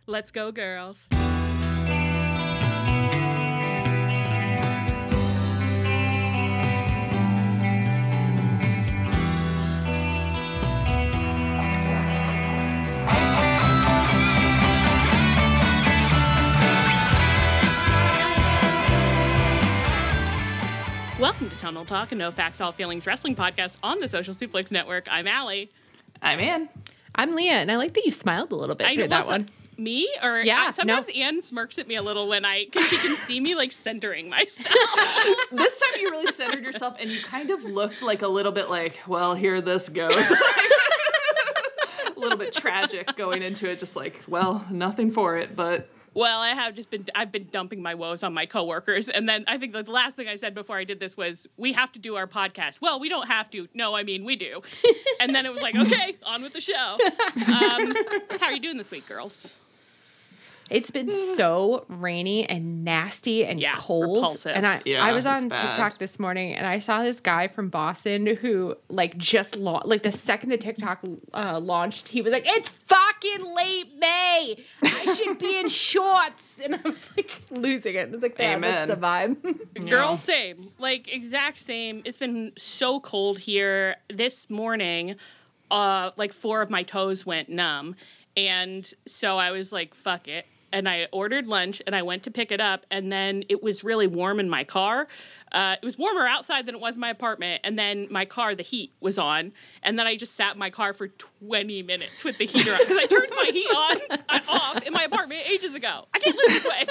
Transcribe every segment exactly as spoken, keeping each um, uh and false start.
Let's go, girls. Welcome to Tunnel Talk, a no facts, all feelings wrestling podcast on the Social Suplex Network. I'm Allie. I'm Ann. I'm Leah, and I like that you smiled a little bit I through know, that well, one. Me? Or yeah, I, sometimes no. Ann smirks at me a little when I, because she can see me like centering myself. This time you really centered yourself, and you kind of looked like a little bit like, well, here this goes. A little bit tragic going into it, just like, well, nothing for it, but... Well, I have just been, I've been dumping my woes on my coworkers. And then I think the last thing I said before I did this was, we have to do our podcast. Well, we don't have to. No, I mean, we do. And then it was like, okay, on with the show. Um, how are you doing this week, girls? It's been so rainy and nasty and Yeah, cold. repulsive. And I, Yeah, I was it's on bad. TikTok this morning, and I saw this guy from Boston who, like, just launched, like, the second the TikTok uh, launched, he was like, it's fucking late May. I should be in shorts. And I was, like, losing it. I was like, yeah, Amen. that's the vibe. Girl, same. Like, exact same. It's been so cold here. This morning, uh, like, four of my toes went numb. And so I was like, fuck it. And I ordered lunch, and I went to pick it up, and then it was really warm in my car. Uh, it was warmer outside than it was in my apartment, and then my car, the heat was on, and then I just sat in my car for twenty minutes with the heater on, because I turned my heat on, uh, off in my apartment ages ago. I can't live this way.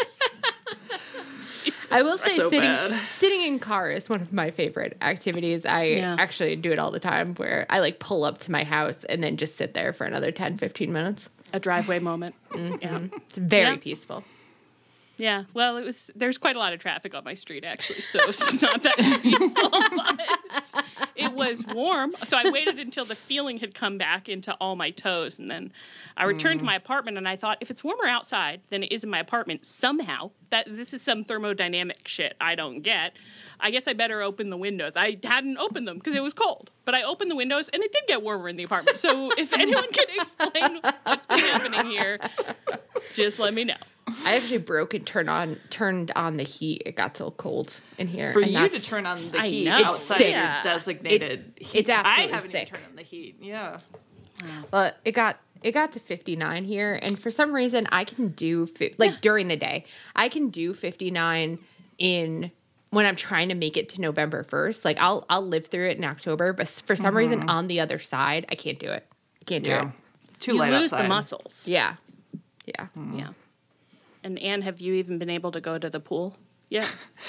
I will say So sitting bad. sitting in car is one of my favorite activities. I Yeah. actually do it all the time, where I, like, pull up to my house and then just sit there for another ten, fifteen minutes. A driveway moment. Yeah. It's very Yeah. peaceful. Yeah, well, it was. There's quite a lot of traffic on my street, actually, so it's not that peaceful, but it was warm. So I waited until the feeling had come back into all my toes, and then I returned to my apartment, and I thought, if it's warmer outside than it is in my apartment, somehow, that this is some thermodynamic shit I don't get, I guess I better open the windows. I hadn't opened them because it was cold, but I opened the windows, and it did get warmer in the apartment. So if anyone can explain what's been happening here, just let me know. I actually broke and turned on turned on the heat. It got so cold in here. For and you to that's- turn on the I heat know. outside It's your sick. designated It's- heat. it's absolutely I haven't sick. even turned on the heat. Yeah. Well, it got it got to fifty-nine here, and for some reason I can do fi- like during the day. I can do fifty-nine in when I'm trying to make it to November first. Like I'll I'll live through it in October, but for some reason on the other side, I can't do it. I can't do Yeah. it. Too You light lose outside. the muscles. Yeah. Yeah. Yeah. And Anne, have you even been able to go to the pool? Yeah.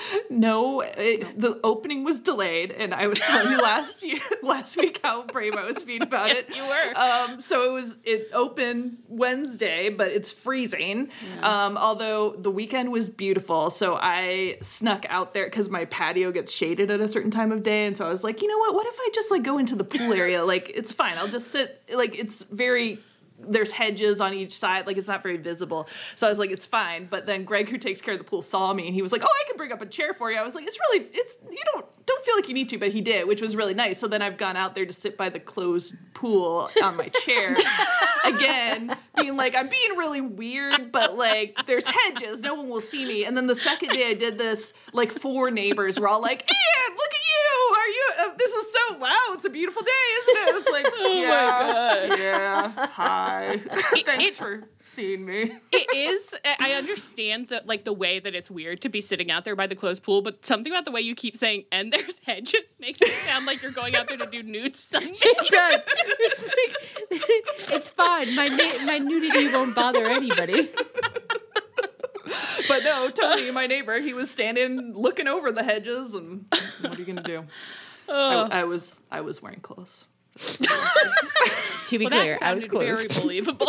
No, it, the opening was delayed, and I was telling you last year, last week how brave I was being about it. You were. Um, so it was it opened Wednesday, but it's freezing. Yeah. Um, although the weekend was beautiful, so I snuck out there because my patio gets shaded at a certain time of day, and so I was like, you know what? What if I just like go into the pool area? Like it's fine. I'll just sit. Like it's very. There's hedges on each side, like it's not very visible. So I was like, it's fine. But then Greg, who takes care of the pool, saw me and he was like, oh, I can bring up a chair for you. I was like, it's really, it's, you don't, don't feel like you need to, but he did, which was really nice. So then I've gone out there to sit by the closed pool on my chair again, being like, I'm being really weird, but like there's hedges, no one will see me. And then the second day I did this, like four neighbors were all like, Ian, look at you. Are you, uh, this is so, wow, it's a beautiful day, isn't it? I was like, Oh yeah, my God. yeah, hi. Thanks it- for seeing me. It is. I understand that, like, the way that it's weird to be sitting out there by the closed pool, but something about the way you keep saying, and there's hedges, makes it sound like you're going out there to do nude sunbathing. It does. It's, like, it's fine. My na- my nudity won't bother anybody. But no, Tony, my neighbor, he was standing looking over the hedges, and what are you gonna do? Oh. I, I was I was wearing clothes. To be Well, clear, that I was sounded very close. believable.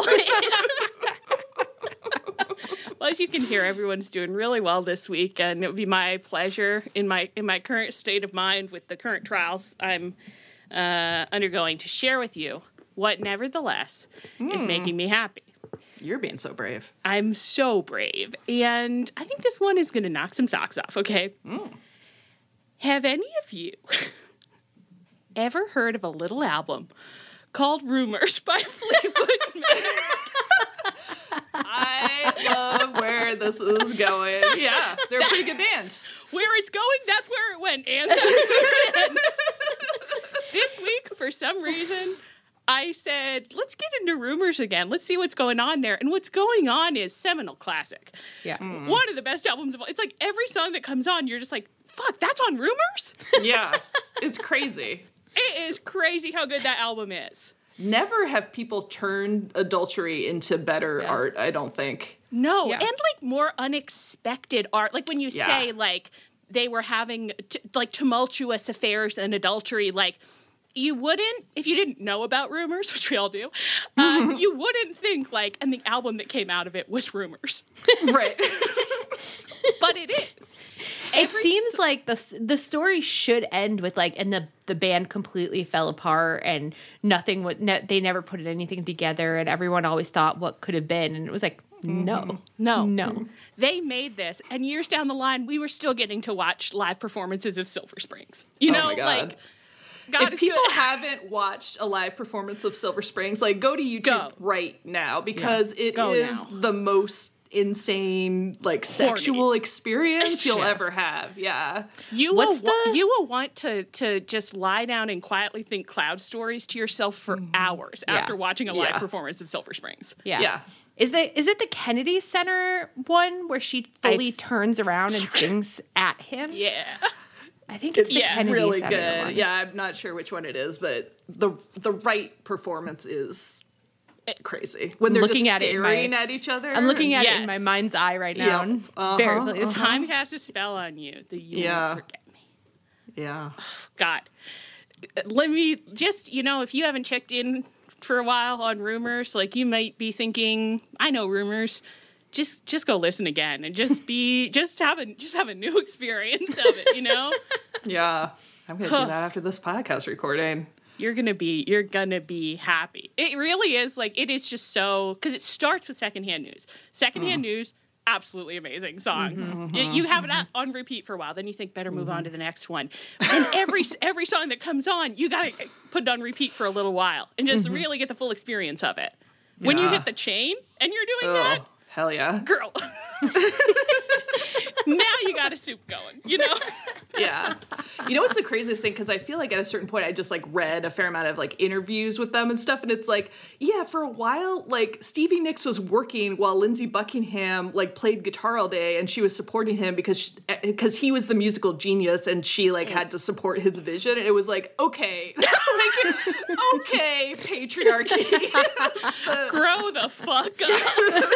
Well, as you can hear, everyone's doing really well this week, and it would be my pleasure in my in my current state of mind with the current trials I'm uh, undergoing to share with you what, nevertheless, is making me happy. You're being so brave. I'm so brave, and I think this one is going to knock some socks off. Okay. Mm. Have any of you ever heard of a little album called Rumors by Fleetwood Mac? I this is going. Yeah, they're a pretty good band. Where it's going, that's where it went, and that's where it ends. This week, for some reason, I said, let's get into Rumors again. Let's see what's going on there. And what's going on is seminal classic. Yeah. Mm. One of the best albums of all. It's like every song that comes on, you're just like, fuck, that's on Rumors? Yeah, it's crazy. It is crazy how good that album is. Never have people turned adultery into better Yeah. art, I don't think. No, Yeah. and like more unexpected art. Like when you Yeah. say like they were having t- like tumultuous affairs and adultery, like you wouldn't, if you didn't know about Rumors, which we all do, uh, you wouldn't think like, and the album that came out of it was Rumors. Right. But it is. It Every seems s- like the the story should end with like, and the the band completely fell apart, and nothing would. Ne- they never put anything together, and everyone always thought what could have been, and it was like, no, No. no. They made this, and years down the line, we were still getting to watch live performances of Silver Springs. You Oh know, my God. like, God If is people good. haven't watched a live performance of Silver Springs, like go to YouTube Go. right now because it Go is now. the most insane like sexual experience you'll Yeah. ever have. Yeah. You What's will wa- the- you will want to to just lie down and quietly think cloud stories to yourself for hours Yeah. after watching a live Yeah. performance of Silver Springs. Yeah. Yeah. Is the is it the Kennedy Center one where she fully I've- turns around and sings at him? Yeah. I think it's, It's the Kennedy really Center good. one. Yeah, I'm not sure which one it is, but the the right performance is crazy. When they're Looking just at it in staring my- at each other. I'm looking at it Yes. in my mind's eye right Yep. now. and Uh-huh, Very clearly. Time has a spell on you that you Yeah. won't forget me. Yeah. God. Let me just, you know, if you haven't checked in for a while on Rumors, like you might be thinking, I know Rumors. Just just go listen again and just be just have a just have a new experience of it, you know? Yeah. I'm going to do that after this podcast recording. You're gonna be you're gonna be happy. It really is like it is just so because it starts with Secondhand News. Secondhand News, absolutely amazing song. You, you have it on- on repeat for a while, then you think better move on to the next one. And every every song that comes on, you gotta put it on repeat for a little while and just really get the full experience of it. When you Yeah. hit the chain and you're doing Oh, that, hell yeah. girl. Now you got a soup going, you know? Yeah. You know what's the craziest thing? Because I feel like at a certain point I just like read a fair amount of like interviews with them and stuff. And it's like, yeah, for a while, like Stevie Nicks was working while Lindsey Buckingham like played guitar all day and she was supporting him because because he was the musical genius and she like had to support his vision. And it was like, okay, like, okay, patriarchy. Grow the fuck up.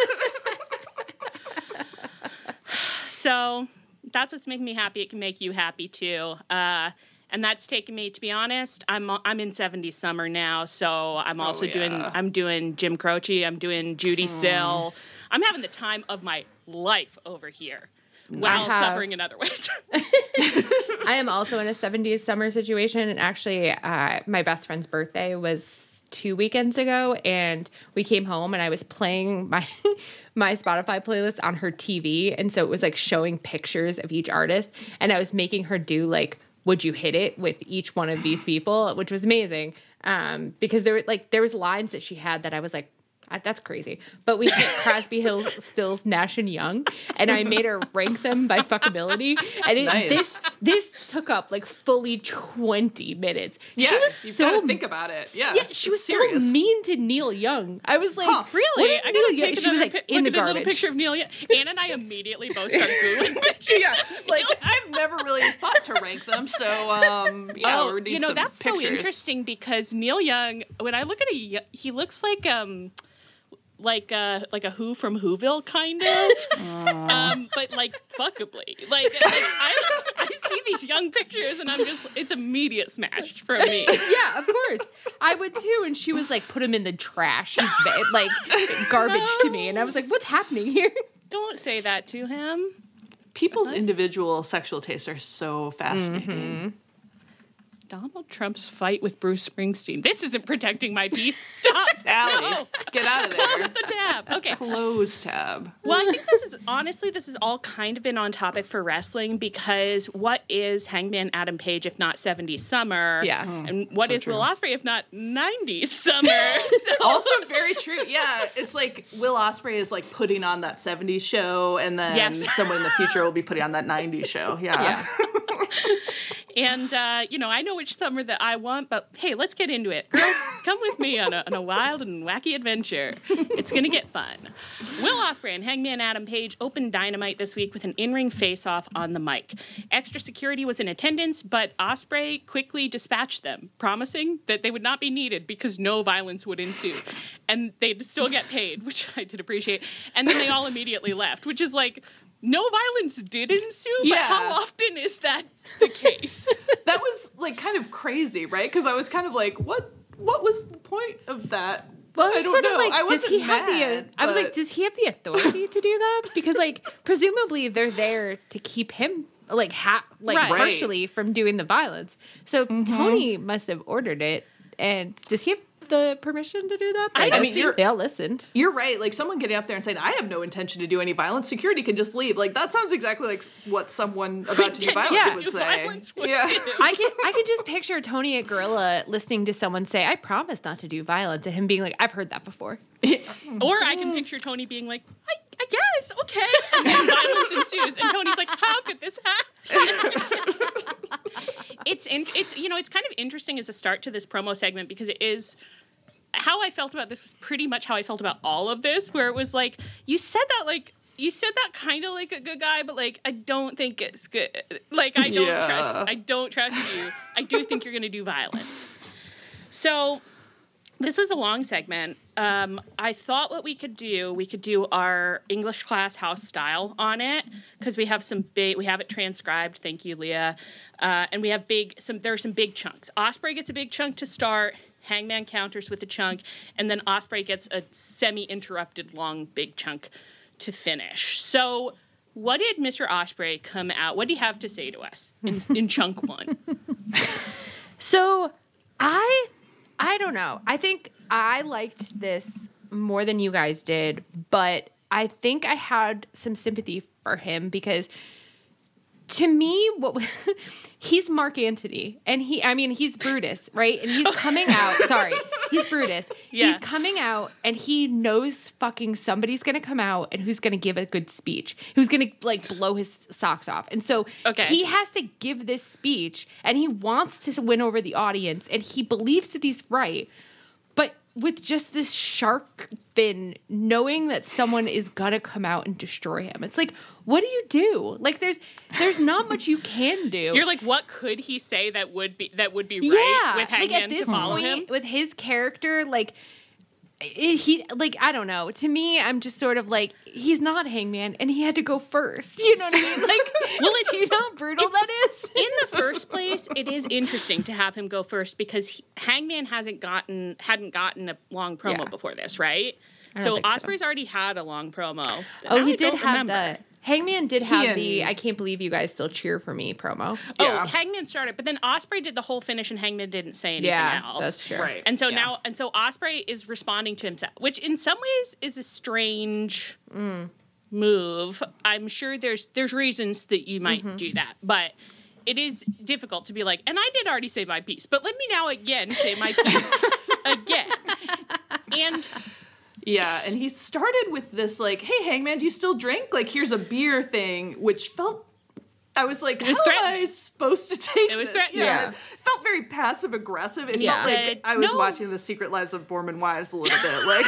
So that's what's making me happy. It can make you happy too. Uh, and that's taken me, to be honest, I'm I'm in seventies summer now, so I'm also yeah. doing I'm doing Jim Croce, I'm doing Judy Sill. I'm having the time of my life over here while have- suffering in other ways. I am also in a seventies summer situation, and actually, uh, my best friend's birthday was two weekends ago, and we came home, and I was playing my my Spotify playlist on her T V, and so it was like showing pictures of each artist, and I was making her do like, would you hit it with each one of these people, which was amazing, um, because there were like there was lines that she had that I was like, "Ah, that's crazy." But we hit Crosby, Hills, Stills, Nash and Young, and I made her rank them by fuckability. And it, Nice. this this took up like fully twenty minutes. Yeah, she was you've so got to think about it. Yeah, yeah, she was it's serious. so mean to Neil Young. I was like, Huh, Really? what I did Neil gotta Young? take She was another like pi- in the look at a little garbage. picture of Neil Young. Anna and I immediately both start Googling pictures. Yeah, like I've never really thought to rank them, so um, yeah, Oh, we're need you know, some that's so pictures. interesting because Neil Young, when I look at a, he looks like um, like a like a Who from Whoville kind of, um, but like fuckably. Like, like I I see these young pictures and I'm just it's immediate smash for me. Yeah, of course. I would too. And she was like, put him in the trash. He's ba- like garbage to me. And I was like, what's happening here? Don't say that to him. People's Unless- individual sexual tastes are so fascinating. Donald Trump's fight with Bruce Springsteen. This isn't protecting my peace. Stop. Allie, No. get out of there. Close the tab. Okay. Close tab. Well, I think this is, honestly, this has all kind of been on topic for wrestling because what is Hangman Adam Page if not seventies summer? Yeah. And what So is true. Will Ospreay if not nineties summer? So- Also very true. Yeah, it's like Will Ospreay is like putting on that seventies show, and then Yes. someone in the future will be putting on that nineties show. Yeah. Yeah. And, uh, you know, I know which summer that I want, but hey, let's get into it. Girls, come with me on a, on a wild and wacky adventure. It's going to get fun. Will Ospreay and Hangman Adam Page opened Dynamite this week with an in-ring face-off on the mic. Extra security was in attendance, but Ospreay quickly dispatched them, promising that they would not be needed because no violence would ensue. And they'd still get paid, which I did appreciate. And then they all immediately left, which is like, no violence did ensue, but Yeah. how often is that the case? That was like kind of crazy, right? Because I was kind of like, what? What was the point of that? Well, I it's don't sort know. of like, I does wasn't he have mad, the? I was like, but- does he have the authority to do that? Because like, presumably they're there to keep him like ha- like Right. partially from doing the violence. So Tony must have ordered it, and does he have the permission to do that? But I guess mean, you're- they all listened. You're right. Like someone getting up there and saying, "I have no intention to do any violence. Security can just leave." Like that sounds exactly like what someone about to do Intending violence to would do say. violence would yeah. do. I can I can just picture Tony at Gorilla listening to someone say, "I promise not to do violence," and him being like, "I've heard that before." Or I can picture Tony being like, I, I guess, okay. And then violence ensues. And Tony's like, how could this happen? it's, in, it's, you know, it's kind of interesting as a start to this promo segment because it is, how I felt about this was pretty much how I felt about all of this, where it was like, you said that like, you said that kind of like a good guy, but like, I don't think it's good. Like, I don't Yeah. trust, I don't trust you. I do think you're going to do violence. So this was a long segment. Um, I thought what we could do, we could do our English class house style on it because we have some big, we have it transcribed. Thank you, Leah. Uh, and we have big, some, there are some big chunks. Ospreay gets a big chunk to start. Hangman counters with a chunk, and then Ospreay gets a semi-interrupted long big chunk to finish. So, what did Mister Ospreay come out? What do you have to say to us in, in chunk one? So I I don't know. I think I liked this more than you guys did, but I think I had some sympathy for him because to me, what he's Mark Antony, and he, I mean, he's Brutus, right? And he's coming out. Sorry, he's Brutus. Yeah. He's coming out, and he knows fucking somebody's gonna come out and who's gonna give a good speech, who's gonna like blow his socks off, and so Okay. he has to give this speech, and he wants to win over the audience, and he believes that he's right, but with just this shark fin, knowing that someone is gonna come out and destroy him. It's like, what do you do? Like, there's there's not much you can do. You're like, what could he say that would be that would be right yeah, with like Hangman at this to follow point, him? with his character, like it, he, like I don't know. To me, I'm just sort of like, he's not Hangman, and he had to go first. You know what I mean? Like, well, it's you know how brutal that is. In the first place, it is interesting to have him go first because he, Hangman hasn't gotten hadn't gotten a long promo Yeah. before this, right? I don't So think so. Ospreay's already had a long promo. Oh, Now he I did don't have remember. the Hangman did have and- the I can't believe you guys still cheer for me promo. Oh, Yeah. Hangman started, but then Ospreay did the whole finish, and Hangman didn't say anything Yeah, else. that's true. Right. And so Yeah. now, and so Ospreay is responding to himself, which in some ways is a strange move. I'm sure there's there's reasons that you might do that, but it is difficult to be like, and I did already say my piece, but let me now again say my piece again. And Yeah, and he started with this like, "Hey, Hangman, do you still drink? Like, here's a beer thing," which felt. I was like, was "How am I threatening. supposed to take It was this?" threatening. Yeah. it felt very passive aggressive. It Yeah. felt like Said, I was "No." watching The Secret Lives of Mormon Wives a little bit. Like,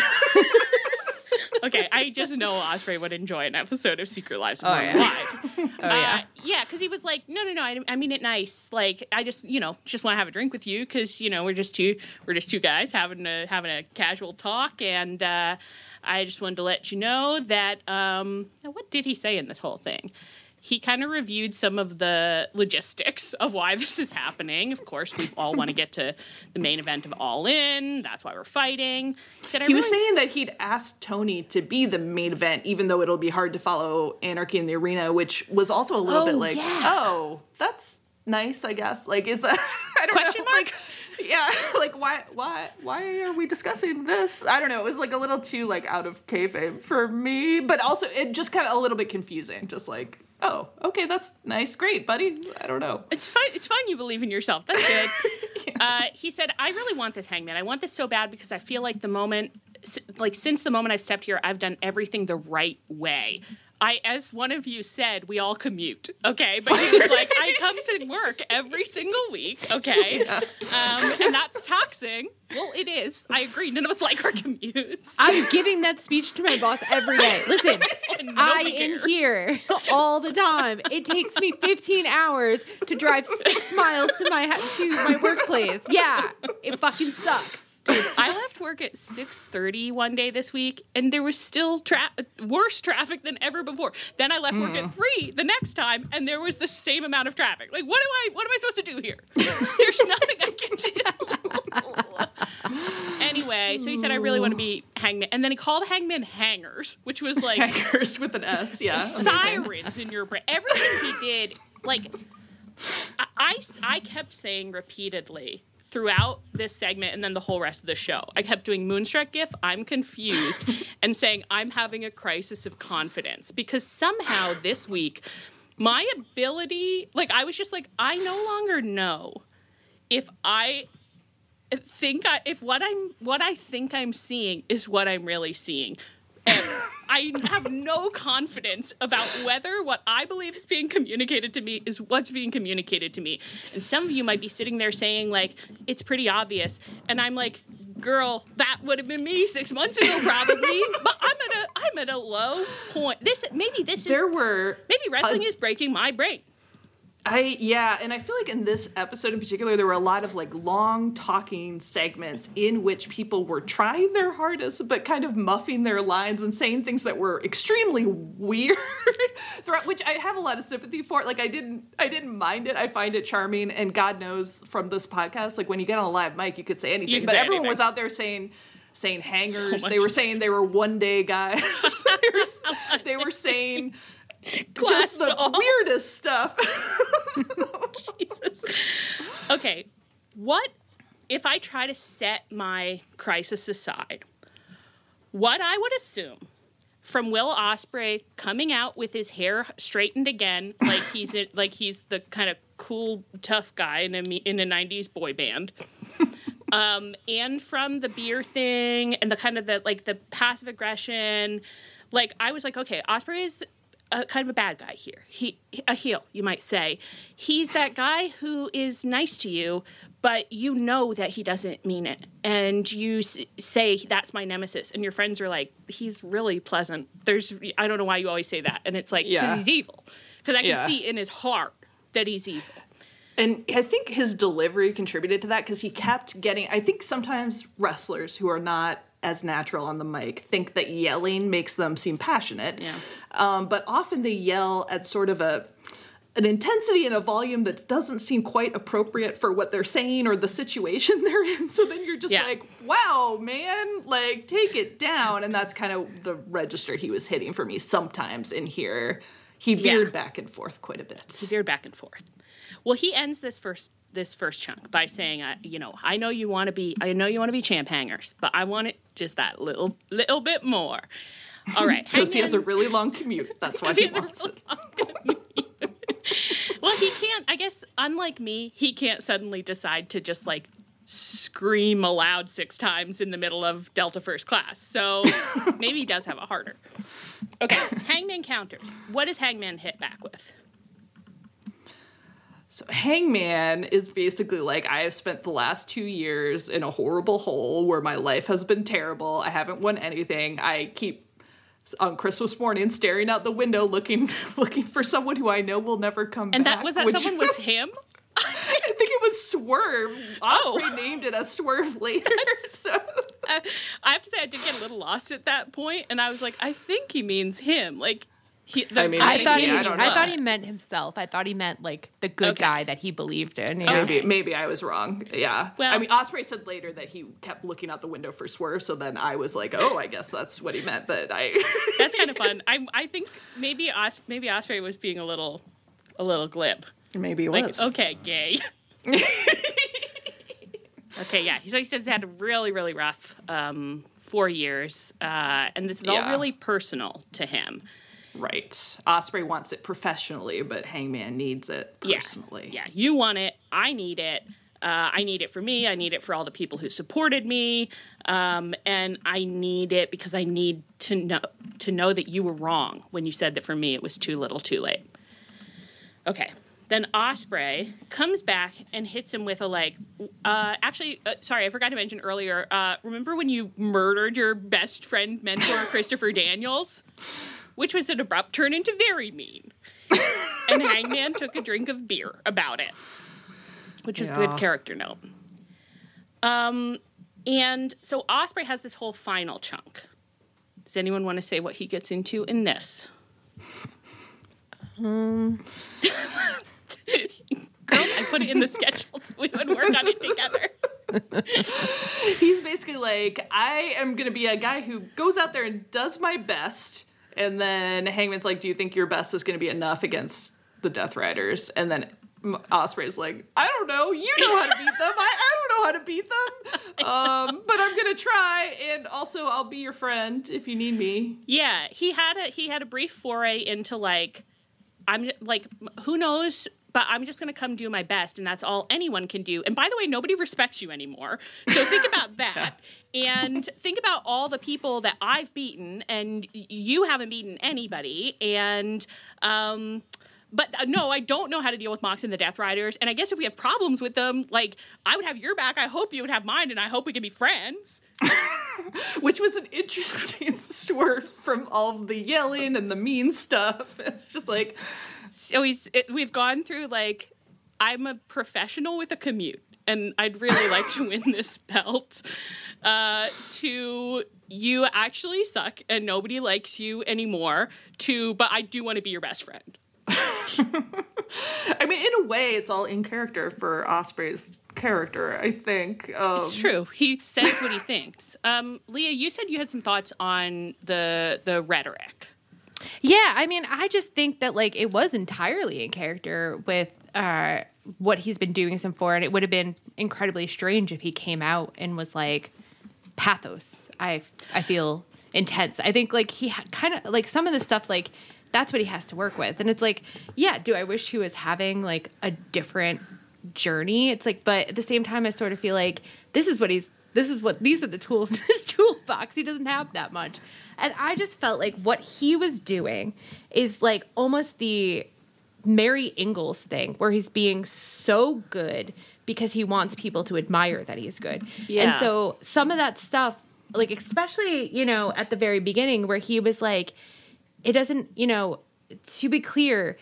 okay, I just know Ospreay would enjoy an episode of Secret Lives of Oh, Mormon yeah. Wives. Oh yeah. Uh, yeah, because he was like, no, no, no, I, I mean it nice. Like, I just, you know, just want to have a drink with you because, you know, we're just two, we're just two guys having a having a casual talk, and uh, I just wanted to let you know that. Um, now what did he say in this whole thing? He kind of reviewed some of the logistics of why this is happening. Of course, we all want to get to the main event of All In. That's why we're fighting. He said, I he was really- saying that he'd asked Tony to be the main event, even though it'll be hard to follow Anarchy in the Arena, which was also a little Oh, bit like, yeah. "Oh, that's nice, I guess. Like, is that I don't Question know. mark? Like, yeah, like why why why are we discussing this? I don't know. It was like a little too like out of kayfabe for me, but also it just kind of a little bit confusing. Just like, oh, okay, that's nice, great, buddy. I don't know. It's fine. It's fine. You believe in yourself. That's good. Yeah. uh, he said, "I really want this, Hangman. I want this so bad because I feel like the moment, like since the moment I've stepped here, I've done everything the right way." I, as one of you said, we all commute, okay? But he was like, I come to work every single week, okay? Yeah. Um, and that's taxing. Well, it is. I agree. None of us like our commutes. I'm giving that speech to my boss every day. Listen, And I nobody am cares. here all the time. It takes me fifteen hours to drive six miles to my to my workplace. Yeah, it fucking sucks. Dude, I left work at six thirty one day this week, and there was still tra- worse traffic than ever before. Then I left work Mm. at three the next time, and there was the same amount of traffic. Like, what do I? What am I supposed to do here? There's nothing I can do. Anyway, so he said, "I really want to be Hangman," and then he called Hangman Hangers, which was like Hackers with an S, yeah. amazing. sirens in your brain. Everything he did, like I, I, I kept saying repeatedly throughout this segment and then the whole rest of the show. I kept doing Moonstruck gif, I'm confused, and saying I'm having a crisis of confidence because somehow this week my ability, like I was just like, I no longer know if I think I, if what I'm, what I think I'm seeing is what I'm really seeing. And I have no confidence about whether what I believe is being communicated to me is what's being communicated to me. And some of you might be sitting there saying, like, it's pretty obvious. And I'm like, girl, that would have been me six months ago, probably. But I'm at a I'm at a low point. This maybe this is There were maybe wrestling uh, is breaking my brain. I yeah, and I feel like in this episode in particular, there were a lot of like long talking segments in which people were trying their hardest, but kind of muffing their lines and saying things that were extremely weird. throughout, which I have a lot of sympathy for. Like I didn't, I didn't mind it. I find it charming, and God knows from this podcast, like when you get on a live mic, you could say anything. You can but say everyone anything. was out there saying. saying hangers. So they were much- saying they were one day guys. they, were, they were saying just the doll. weirdest stuff. Jesus. Okay, what if I try to set my crisis aside? What I would assume from Will Ospreay coming out with his hair straightened again, like he's in, like he's the kind of cool, tough guy in a me- in a nineties boy band. Um, and from the beer thing and the kind of the like the passive aggression, like I was like, okay, Ospreay is a, kind of a bad guy here. He a heel, you might say. He's that guy who is nice to you, but you know that he doesn't mean it, and you s- say that's my nemesis, and your friends are like, he's really pleasant. There's I don't know why you always say that, and it's like because Yeah. he's evil, because I can Yeah. see in his heart that he's evil. And I think his delivery contributed to that because he kept getting. I think sometimes wrestlers who are not as natural on the mic think that yelling makes them seem passionate. Yeah. Um, but often they yell at sort of a an intensity and a volume that doesn't seem quite appropriate for what they're saying or the situation they're in. So then you're just Yeah. like, wow, man, like take it down. And that's kind of the register he was hitting for me sometimes in here. He veered Yeah. back and forth quite a bit. He veered back and forth. Well, he ends this first this first chunk by saying, uh, "You know, I know you want to be, I know you want to be champ hangers, but I want it just that little little bit more." All right, Because he has a Hangman- really long commute. That's why Because he he has a wants really it. long commute. Well, he can't. I guess, unlike me, he can't suddenly decide to just like scream aloud six times in the middle of Delta First Class. So maybe he does have it harder. Okay, Hangman counters. What does Hangman hit back with? So Hangman is basically like, I have spent the last two years in a horrible hole where my life has been terrible. I haven't won anything. I keep on Christmas morning staring out the window looking looking for someone who I know will never come And back. that was that which- someone was him? I think it was Swerve. Oh. Ospreay named it as Swerve later. So Uh, I have to say, I did get a little lost at that point, and I was like, I think he means him. Like, he, the, I mean, I Maybe, thought he, I I, don't know. thought he meant himself. I thought he meant like the good Okay. guy that he believed in. Yeah. maybe maybe I was wrong. Yeah. Well- I mean, Ospreay said later that he kept looking out the window for Swerve, so then I was like, oh, I guess that's what he meant. But I That's kind of fun. I I think maybe Os, maybe Ospreay was being a little a little glib. Maybe it Like, was. okay, gay. Okay, yeah. So he says he had a really, really rough um, four years, uh, and this is all Yeah. really personal to him. Right. Osprey wants it professionally, but Hangman needs it personally. Yeah, yeah. You want it. I need it. Uh, I need it for me. I need it for all the people who supported me, um, and I need it because I need to know to know that you were wrong when you said that for me it was too little, too late. Okay. Then Osprey comes back and hits him with a, like, uh, actually, uh, sorry, I forgot to mention earlier, uh, remember when you murdered your best friend mentor, Christopher Daniels? Which was an abrupt turn into very mean. And Hangman took a drink of beer about it, which was Yeah. good character note. Um, and so Osprey has this whole final chunk. Does anyone want to say what he gets into in this? Um, Girls, I put it in the schedule. We would work on it together. He's basically like, I am going to be a guy who goes out there and does my best. And then Hangman's like, do you think your best is going to be enough against the Death Riders? And then Osprey's like, I don't know. You know how to beat them. I, I don't know how to beat them. Um, but I'm going to try. And also, I'll be your friend if you need me. Yeah, he had a he had a brief foray into, like, I'm like, who knows, but I'm just going to come do my best, and that's all anyone can do. And by the way, nobody respects you anymore. So think about that. And think about all the people that I've beaten, and you haven't beaten anybody. And, um, but uh, no, I don't know how to deal with Mox and the Death Riders. And I guess if we have problems with them, like, I would have your back. I hope you would have mine, and I hope we can be friends. Which was an interesting swerve from all the yelling and the mean stuff. It's just like, So he's it, we've gone through, like, I'm a professional with a commute, and I'd really like to win this belt, uh, to you actually suck and nobody likes you anymore, to but I do want to be your best friend. I mean, in a way, it's all in character for Osprey's character, I think. Um, It's true. He says what he thinks. Um, Leah, you said you had some thoughts on the the rhetoric. Yeah, I mean, I just think that, like, it was entirely in character with uh, what he's been doing some for, and it would have been incredibly strange if he came out and was like, pathos. I I feel intense. I think, like, he ha- kind of, like, some of the stuff, like, that's what he has to work with. And it's like, yeah, do I wish he was having, like, a different journey? It's like, but at the same time, I sort of feel like this is what he's, this is what, these are the tools in his toolbox. He doesn't have that much. And I just felt like what he was doing is, like, almost the Mary Ingalls thing, where he's being so good because he wants people to admire that he's good. Yeah. And so some of that stuff, like, especially, you know, at the very beginning where he was like, it doesn't, you know, to be clear,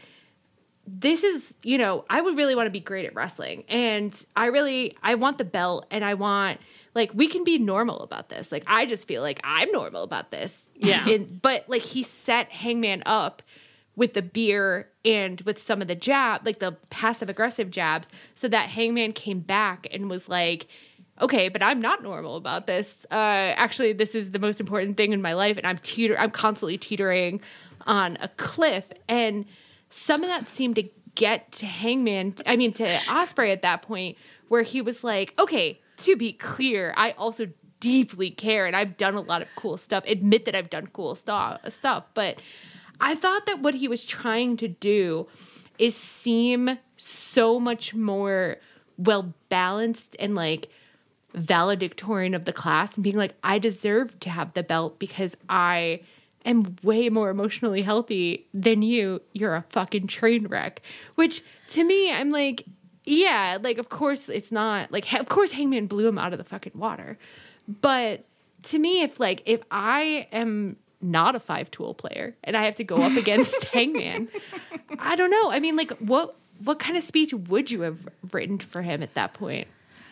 this is, you know, I would really want to be great at wrestling. And I really, I want the belt, and I want, like, we can be normal about this. Like, I just feel like I'm normal about this. Yeah. And, but, like, he set Hangman up with the beer and with some of the jab, like the passive aggressive jabs, so that Hangman came back and was like, okay, but I'm not normal about this. Uh, actually, this is the most important thing in my life, and I'm teeter, I'm constantly teetering on a cliff. And some of that seemed to get to Hangman, I mean, to Osprey at that point, where he was like, okay, to be clear, I also deeply care, and I've done a lot of cool stuff. Admit that I've done cool stuff, stuff. But I thought that what he was trying to do is seem so much more well-balanced and, like, valedictorian of the class, and being like, I deserve to have the belt because I am way more emotionally healthy than you. You're a fucking train wreck. Which, to me, I'm like, yeah, like, of course it's not, like, of course Hangman blew him out of the fucking water. But to me, if, like, if I am not a five-tool player and I have to go up against Hangman, I don't know. I mean, like, what what kind of speech would you have written for him at that point?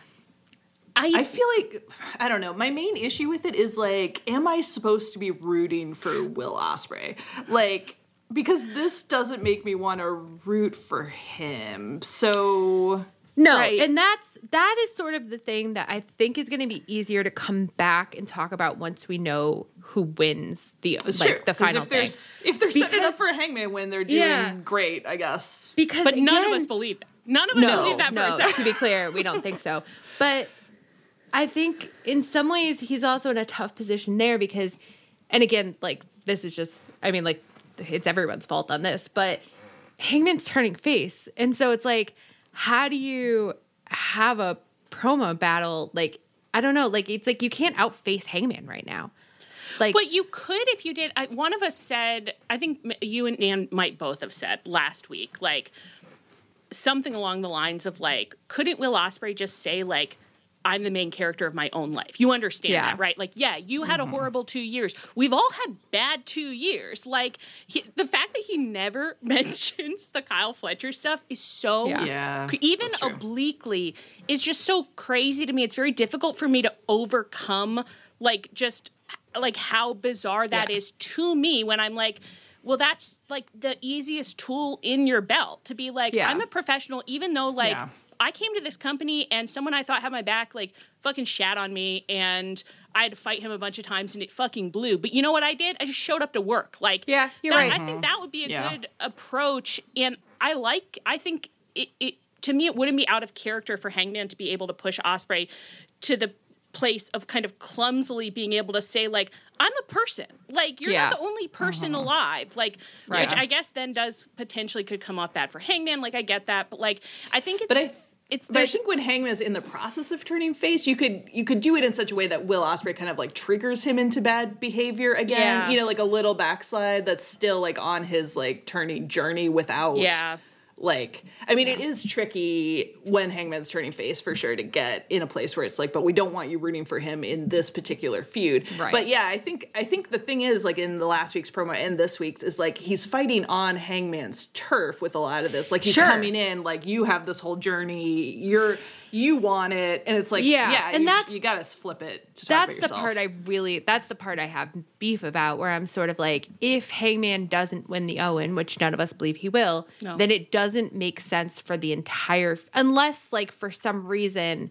I, I feel like, I don't know, my main issue with it is, like, am I supposed to be rooting for Will Ospreay? Like, because this doesn't make me want to root for him. So No, Right. and that's that is sort of the thing that I think is going to be easier to come back and talk about once we know who wins the Sure, like the 'cause final if thing. there's, If they're setting Because- up for a Hangman win, they're doing Yeah. great, I guess. Because But none of again- us believe that. None of us no, believe that for no, a second. to be clear, we don't think so. But I think in some ways he's also in a tough position there because, and again, like this is just, I mean, like it's everyone's fault on this, but Hangman's turning face. And so it's like, how do you have a promo battle? Like, I don't know, like it's like you can't outface Hangman right now. Like, But you could if you did. I, one of us said, I think m- you and Nan might both have said last week, like something along the lines of like, couldn't Will Ospreay just say like, I'm the main character of my own life. You understand Yeah. that, right? Like, yeah, you had a horrible two years. We've all had bad two years. Like, he, the fact that he never mentions the Kyle Fletcher stuff is so, Yeah. Yeah, even that's true. obliquely, is just so crazy to me. It's very difficult for me to overcome, like, just like how bizarre that Yeah. is to me when I'm like, well, that's like the easiest tool in your belt to be like, Yeah. I'm a professional, even though like, Yeah. I came to this company and someone I thought had my back, like, fucking shat on me and I had to fight him a bunch of times and it fucking blew. But you know what I did? I just showed up to work. Like, Yeah, you're that- right. I think that would be a Yeah. good approach. And I like, I think it, it, to me, it wouldn't be out of character for Hangman to be able to push Ospreay to the place of kind of clumsily being able to say, like, I'm a person. Like, you're Yeah. not the only person alive. Like, Right. which I guess then does potentially could come off bad for Hangman. Like, I get that. But, like, I think it's, But I, it's, but I there's, think when Hangman is in the process of turning face, you could you could do it in such a way that Will Ospreay kind of like triggers him into bad behavior again. Yeah. You know, like a little backslide that's still like on his like turning journey without. Yeah. Like, I mean, it is tricky when Hangman's turning face for sure to get in a place where it's like, but we don't want you rooting for him in this particular feud. Right. But yeah, I think I think the thing is like in the last week's promo and this week's is like he's fighting on Hangman's turf with a lot of this. Like he's Sure. coming in like you have this whole journey, you're you want it, and it's like Yeah, yeah, and you, that's- you gotta flip it to talk that's about the yourself. part I really that's the part I have beef about where I'm sort of like if Hangman doesn't win the Owen, which none of us believe he will, No. then it doesn't make sense for the entire unless like for some reason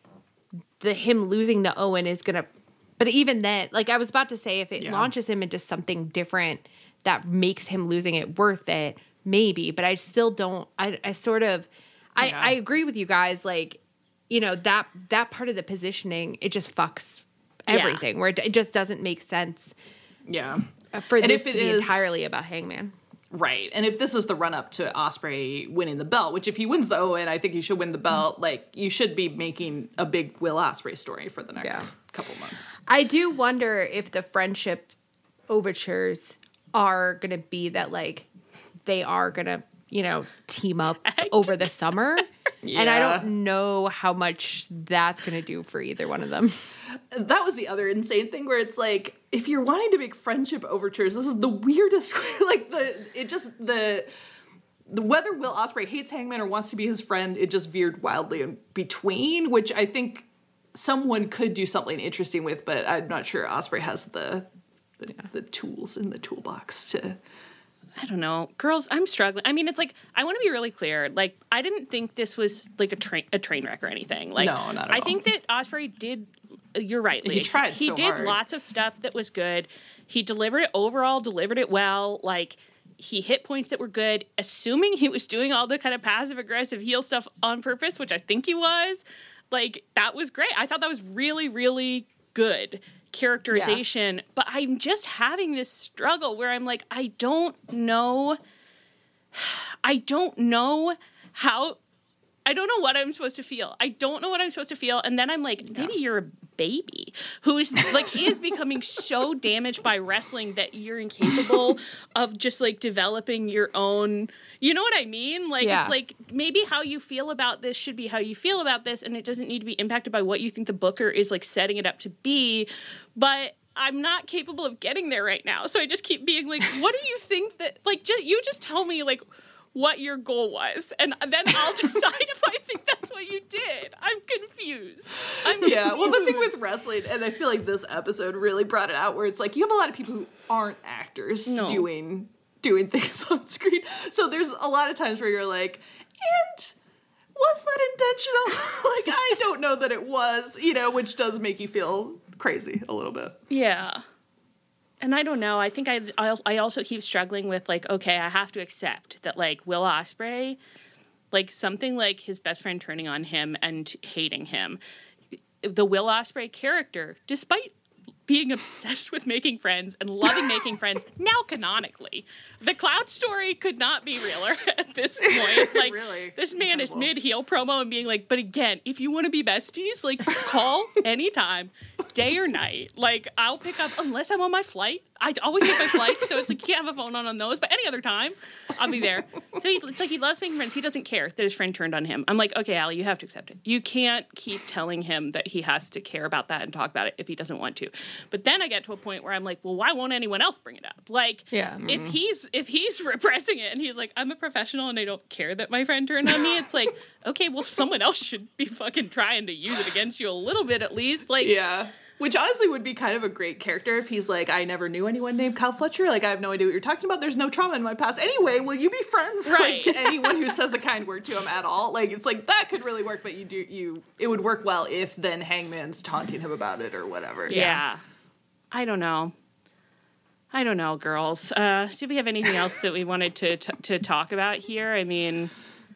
the him losing the Owen is gonna but even then like I was about to say if it Yeah. launches him into something different that makes him losing it worth it, maybe, but I still don't I, I sort of I, Yeah. I agree with you guys like you know that that part of the positioning it just fucks everything where it, it just doesn't make sense Yeah. for And this if it to be is- entirely about Hangman. Right. And if this is the run up to Ospreay winning the belt, which if he wins the Owen, I think he should win the belt, like you should be making a big Will Ospreay story for the next couple months. I do wonder if the friendship overtures are going to be that like they are going to, you know, team up over the summer. And I Yeah. don't know how much that's going to do for either one of them. That was the other insane thing where it's like, if you're wanting to make friendship overtures, this is the weirdest way. Like the it just the the whether Will Ospreay hates Hangman or wants to be his friend, it just veered wildly in between, which I think someone could do something interesting with, but I'm not sure Ospreay has the the, the tools in the toolbox to. I don't know. Girls, I'm struggling. I mean, it's like, I want to be really clear. Like, I didn't think this was like a train a train wreck or anything. Like, No, not at I all. think that Ospreay did, you're right, Leah. He tried He so did hard. lots of stuff that was good. He delivered it overall, delivered it well. Like, he hit points that were good, assuming he was doing all the kind of passive aggressive heel stuff on purpose, which I think he was. Like, that was great. I thought that was really, really good characterization. But I'm just having this struggle where I'm like, I don't know. I don't know how. I don't know what I'm supposed to feel. I don't know what I'm supposed to feel. And then I'm like, maybe you're a baby who's like is becoming so damaged by wrestling that you're incapable of just like developing your own, you know what I mean? Like Yeah. it's like maybe how you feel about this should be how you feel about this, and it doesn't need to be impacted by what you think the booker is like setting it up to be. But I'm not capable of getting there right now. So I just keep being like, what do you think that like just you just tell me like what your goal was, and then I'll decide if I think that's what you did. I'm confused. I'm Yeah, well, the thing with confused. wrestling, and I feel like this episode really brought it out, where it's like you have a lot of people who aren't actors No. doing doing things on screen. So there's a lot of times where you're like, and was that intentional? Like, I don't know that it was, you know, which does make you feel crazy a little bit. Yeah. And I don't know. I think I, I I also keep struggling with, like, okay, I have to accept that, like, Will Ospreay, like, something like his best friend turning on him and hating him. The Will Ospreay character, despite being obsessed with making friends and loving making friends, now canonically, the Cloud story could not be realer at this point. Like, Really? this man Incredible. is mid-heel promo and being like, but again, if you want to be besties, like, call anytime, day or night. Like, I'll pick up, unless I'm on my flight. I always take my flights, so it's like, you can't have a phone on on those, but any other time, I'll be there. So he, it's like he loves making friends. He doesn't care that his friend turned on him. I'm like, okay, Allie, you have to accept it. You can't keep telling him that he has to care about that and talk about it if he doesn't want to. But then I get to a point where I'm like, well, why won't anyone else bring it up? Like, Yeah. if he's if he's repressing it and he's like, I'm a professional and I don't care that my friend turned on me, it's like, okay, well, someone else should be fucking trying to use it against you a little bit at least. Like, Yeah. Which honestly would be kind of a great character if he's like, I never knew anyone named Kyle Fletcher. Like, I have no idea what you're talking about. There's no trauma in my past. Anyway, will you be friends? Right. Like, to anyone who says a kind word to him at all? Like, it's like, that could really work, but you do, you, it would work well if then Hangman's taunting him about it or whatever. yeah. I don't know. I don't know, girls. Uh, did we have anything else that we wanted to t- to talk about here? I mean,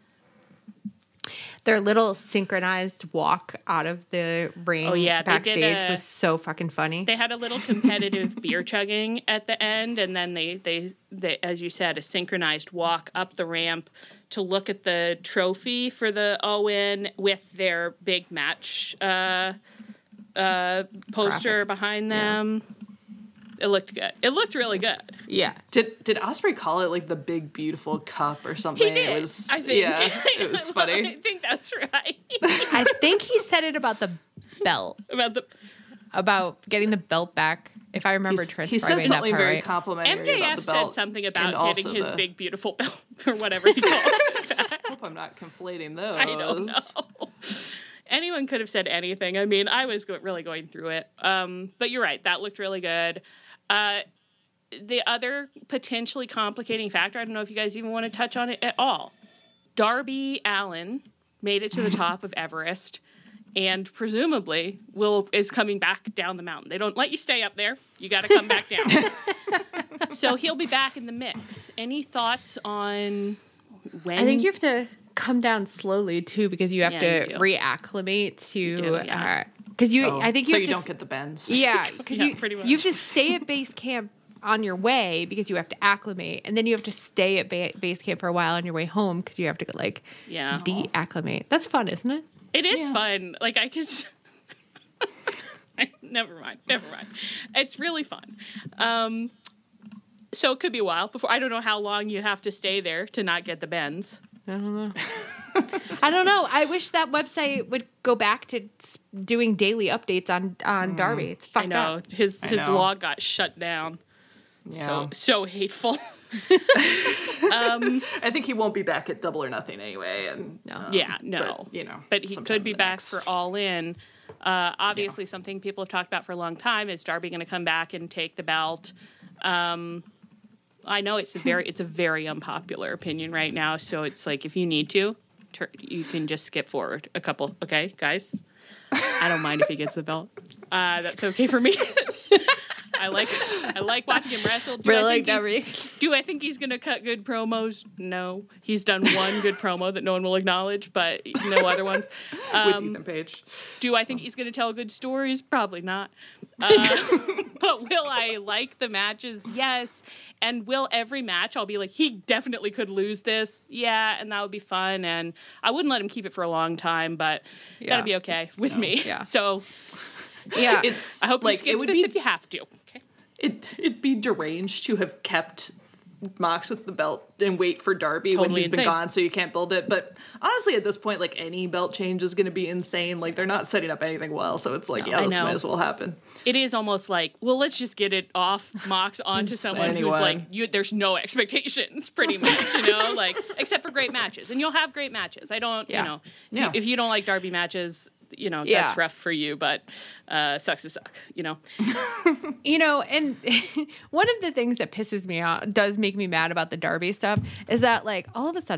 Their little synchronized walk out of the ring Oh, yeah, they did backstage a- was so fucking funny. they had a little competitive beer chugging at the end, and then they, they, they, as you said, a synchronized walk up the ramp to look at the trophy for the Owen with their big match uh, uh, poster Graphic. behind them. It looked good. It looked really good. yeah. Did did Osprey call it like the big beautiful cup or something? He did. It was, I think. Yeah, it was I funny. think that's right. I think he said it about the belt, About the about getting the belt back. If I remember He's- transcribing he said that something part very right. complimentary M J about F the said belt. something and about also getting his the- big beautiful belt or whatever he calls it. Back. I hope I'm not conflating those. I don't know. Anyone could have said anything. I mean, I was go- really going through it. Um, but you're right. That looked really good. Uh, the other potentially complicating factor, I don't know if you guys even want to touch on it at all. Darby Allin made it to the top of Everest and presumably will is coming back down the mountain. They don't let you stay up there. You got to come back down. So he'll be back in the mix. Any thoughts on when? I think you have to come down slowly too, because you have Yeah, to you do. reacclimate to do, yeah. because you. Oh, I think you so have you to don't s- get the bends. Yeah, because Yeah, you pretty much. you have to stay at base camp on your way because you have to acclimate, and then you have to stay at ba- base camp for a while on your way home because you have to like Yeah. deacclimate. That's fun, isn't it? It is Yeah. fun. Like I could. never mind. Never mind. It's really fun. Um, so it could be a while before. I don't know how long you have to stay there to not get the bends. I don't know. I don't know. I wish that website would go back to s- doing daily updates on on Darby. It's fucked I know up. his I his know. log got shut down. Yeah. So so hateful. I think he won't be back at Double or Nothing anyway. And No. um, Yeah, no. but, you know, But he sometime could be in the back next- for All In. Uh, obviously, something people have talked about for a long time is Darby going to come back and take the belt. Um, I know it's a very it's a very unpopular opinion right now, so it's like if you need to, tur- you can just skip forward a couple. Okay, guys, I don't mind if he gets the belt. Uh, that's okay for me. I like it. I like watching him wrestle. Do Really I like think Darby. he's- Do I think he's going to cut good promos? No. He's done one good promo that no one will acknowledge, but no other ones. with Um, Ethan Page. do I think he's going to tell good stories? Probably not. Uh, but will I like the matches? Yes. And will every match I'll be like, he definitely could lose this? Yeah, and that would be fun. And I wouldn't let him keep it for a long time, but Yeah. that'd be okay with me. Yeah. So Yeah. It's I hope like you skip it would this be if you have to. Okay. it it'd be deranged to have kept Mox with the belt and wait for Darby when Totally he's been insane. gone, so you can't build it. But honestly, at this point, like any belt change is going to be insane. Like they're not setting up anything well, so it's like yeah, I this know. might as well happen. It is almost like, well, let's just get it off Mox onto Just someone anyone. who's like, you, there's no expectations, pretty much, you know, like, except for great matches. And you'll have great matches. I don't, Yeah. you know, if, Yeah. you, if you don't like Darby matches, you know, Yeah. that's rough for you, but uh, sucks to suck, you know. You know, and one of the things that pisses me off, does make me mad about the Darby stuff, is that like all of a sudden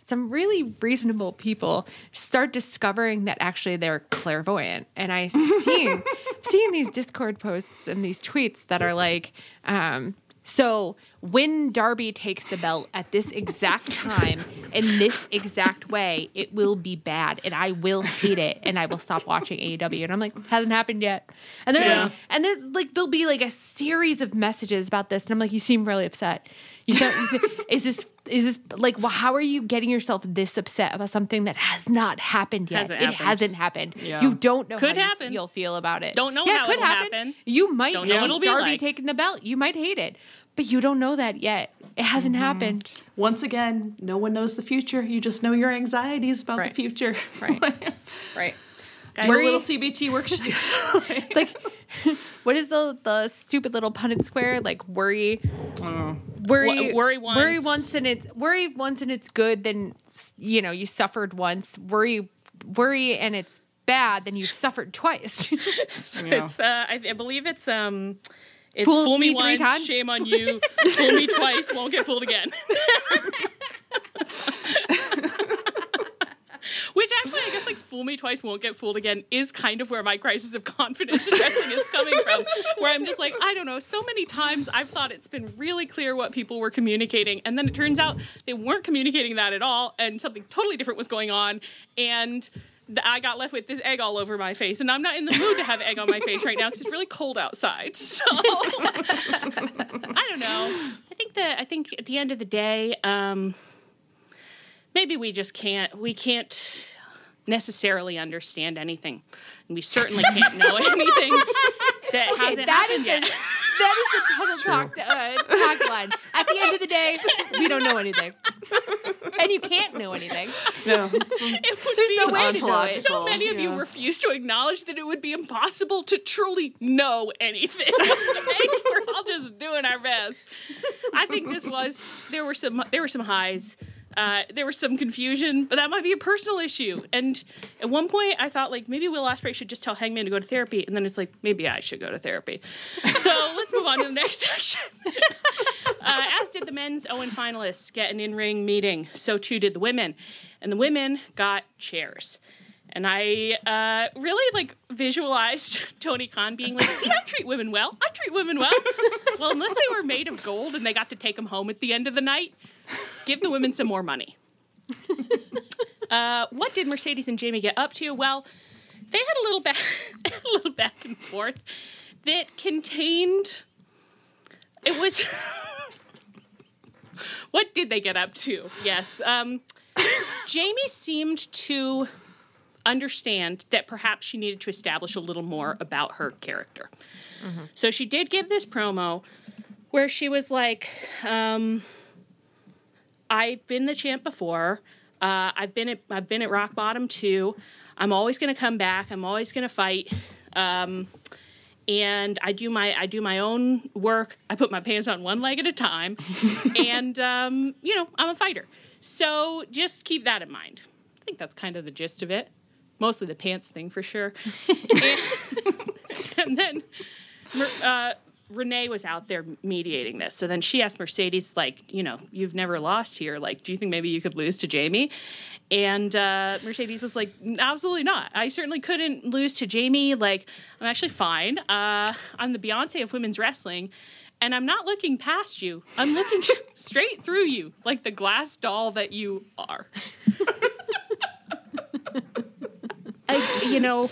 some really reasonable people start discovering that actually they're clairvoyant. And I seeing seeing these Discord posts and these tweets that are like, um, so when Darby takes the belt at this exact time in this exact way, it will be bad and I will hate it and I will stop watching A E W. And I'm like, hasn't happened yet. And they're Yeah. like, and there's like, there'll be like a series of messages about this. And I'm like, you seem really upset. You sound, you seem, is this, is this like, well, how are you getting yourself this upset about something that has not happened yet? Hasn't it happened. hasn't happened. Yeah. You don't know Could how happen. you'll feel about it. Don't know yeah, how it could it'll happen. happen. You might Don't know hate what it'll be Darby like. taking the belt. You might hate it. But you don't know that yet. It hasn't Mm-hmm. happened. Once again, no one knows the future. You just know your anxieties about Right. the future. Right. Right. Do a Worry- little C B T workshop. It's like, what is the the stupid little Punnett square? Like worry, worry, Wo- worry once. worry once, and it's worry once and it's good. Then you know you suffered once. Worry, worry, and it's bad. Then you suffered twice. Yeah. It's uh, I, I believe it's um it's Fool fool, me, me three once, times? shame on you. Fool me twice, won't get fooled again. Which actually, I guess, like, fool me twice, won't get fooled again is kind of where my crisis of confidence in wrestling is coming from. Where I'm just like, I don't know, so many times I've thought it's been really clear what people were communicating, and then it turns out they weren't communicating that at all, and something totally different was going on, and th- I got left with this egg all over my face, and I'm not in the mood to have egg on my face right now because it's really cold outside. So I don't know. I think that I think at the end of the day, um, maybe we just can't. We can't necessarily understand anything, and we certainly can't know anything that Okay, hasn't that happened is yet. the, that is the Tunnel Talk uh, tagline. At the end of the day, we don't know anything, and you can't know anything. No. It would There's be no way to know it. so many of you Yeah. refuse to acknowledge that it would be impossible to truly know anything. Okay? We're all just doing our best. I think this was there were some there were some highs. Uh, there was some confusion, but that might be a personal issue. And at one point, I thought, like, maybe Will Ospreay should just tell Hangman to go to therapy. And then it's like, maybe I should go to therapy. So let's move on to the next section. uh, as did the men's Owen finalists get an in-ring meeting. So too did the women. And the women got chairs. And I uh, really, like, visualized Tony Khan being like, see, I treat women well. I treat women well. Well, unless they were made of gold and they got to take them home at the end of the night, give the women some more money. Uh, what did Mercedes and Jamie get up to? Well, they had a little back, a little back and forth that contained. It was. What did they get up to? Yes, um, Jamie seemed to understand that perhaps she needed to establish a little more about her character. Mm-hmm. So she did give this promo where she was like, um, I've been the champ before. Uh, I've been at I've been at rock bottom too. I'm always going to come back. I'm always going to fight. Um, and I do my I do my own work. I put my pants on one leg at a time. and um, you know, I'm a fighter. So just keep that in mind. I think that's kind of the gist of it. Mostly the pants thing for sure. and, and then uh, Renee was out there mediating this. So then she asked Mercedes, like, you know, you've never lost here. Like, do you think maybe you could lose to Jamie? And uh, Mercedes was like, absolutely not. I certainly couldn't lose to Jamie. Like, I'm actually fine. Uh, I'm the Beyonce of women's wrestling. And I'm not looking past you. I'm looking straight through you, like the glass doll that you are. I, you know,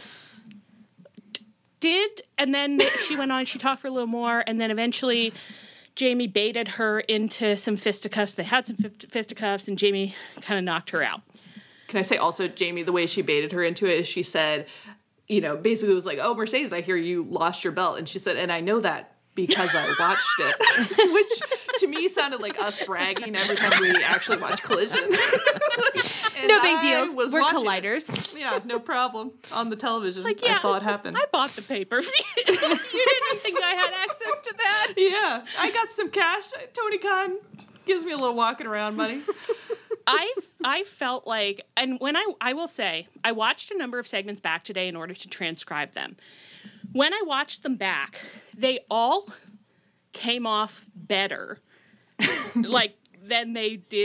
did, and then she went on, she talked for a little more, and then eventually Jamie baited her into some fisticuffs. They had some fisticuffs, and Jamie kind of knocked her out. Can I say also, Jamie, the way she baited her into it is she said, you know, basically it was like, oh, Mercedes, I hear you lost your belt. And she said, and I know that because I watched it, which to me sounded like us bragging every time we actually watch Collision. No big deal. We're colliders. It. Yeah, no problem. On the television, Like, yeah, I saw it happen. I bought the paper. You didn't think I had access to that? Yeah, I got some cash. Tony Khan gives me a little walking around money. I I felt like, and when I I will say, I watched a number of segments back today in order to transcribe them. When I watched them back, they all came off better, like than they did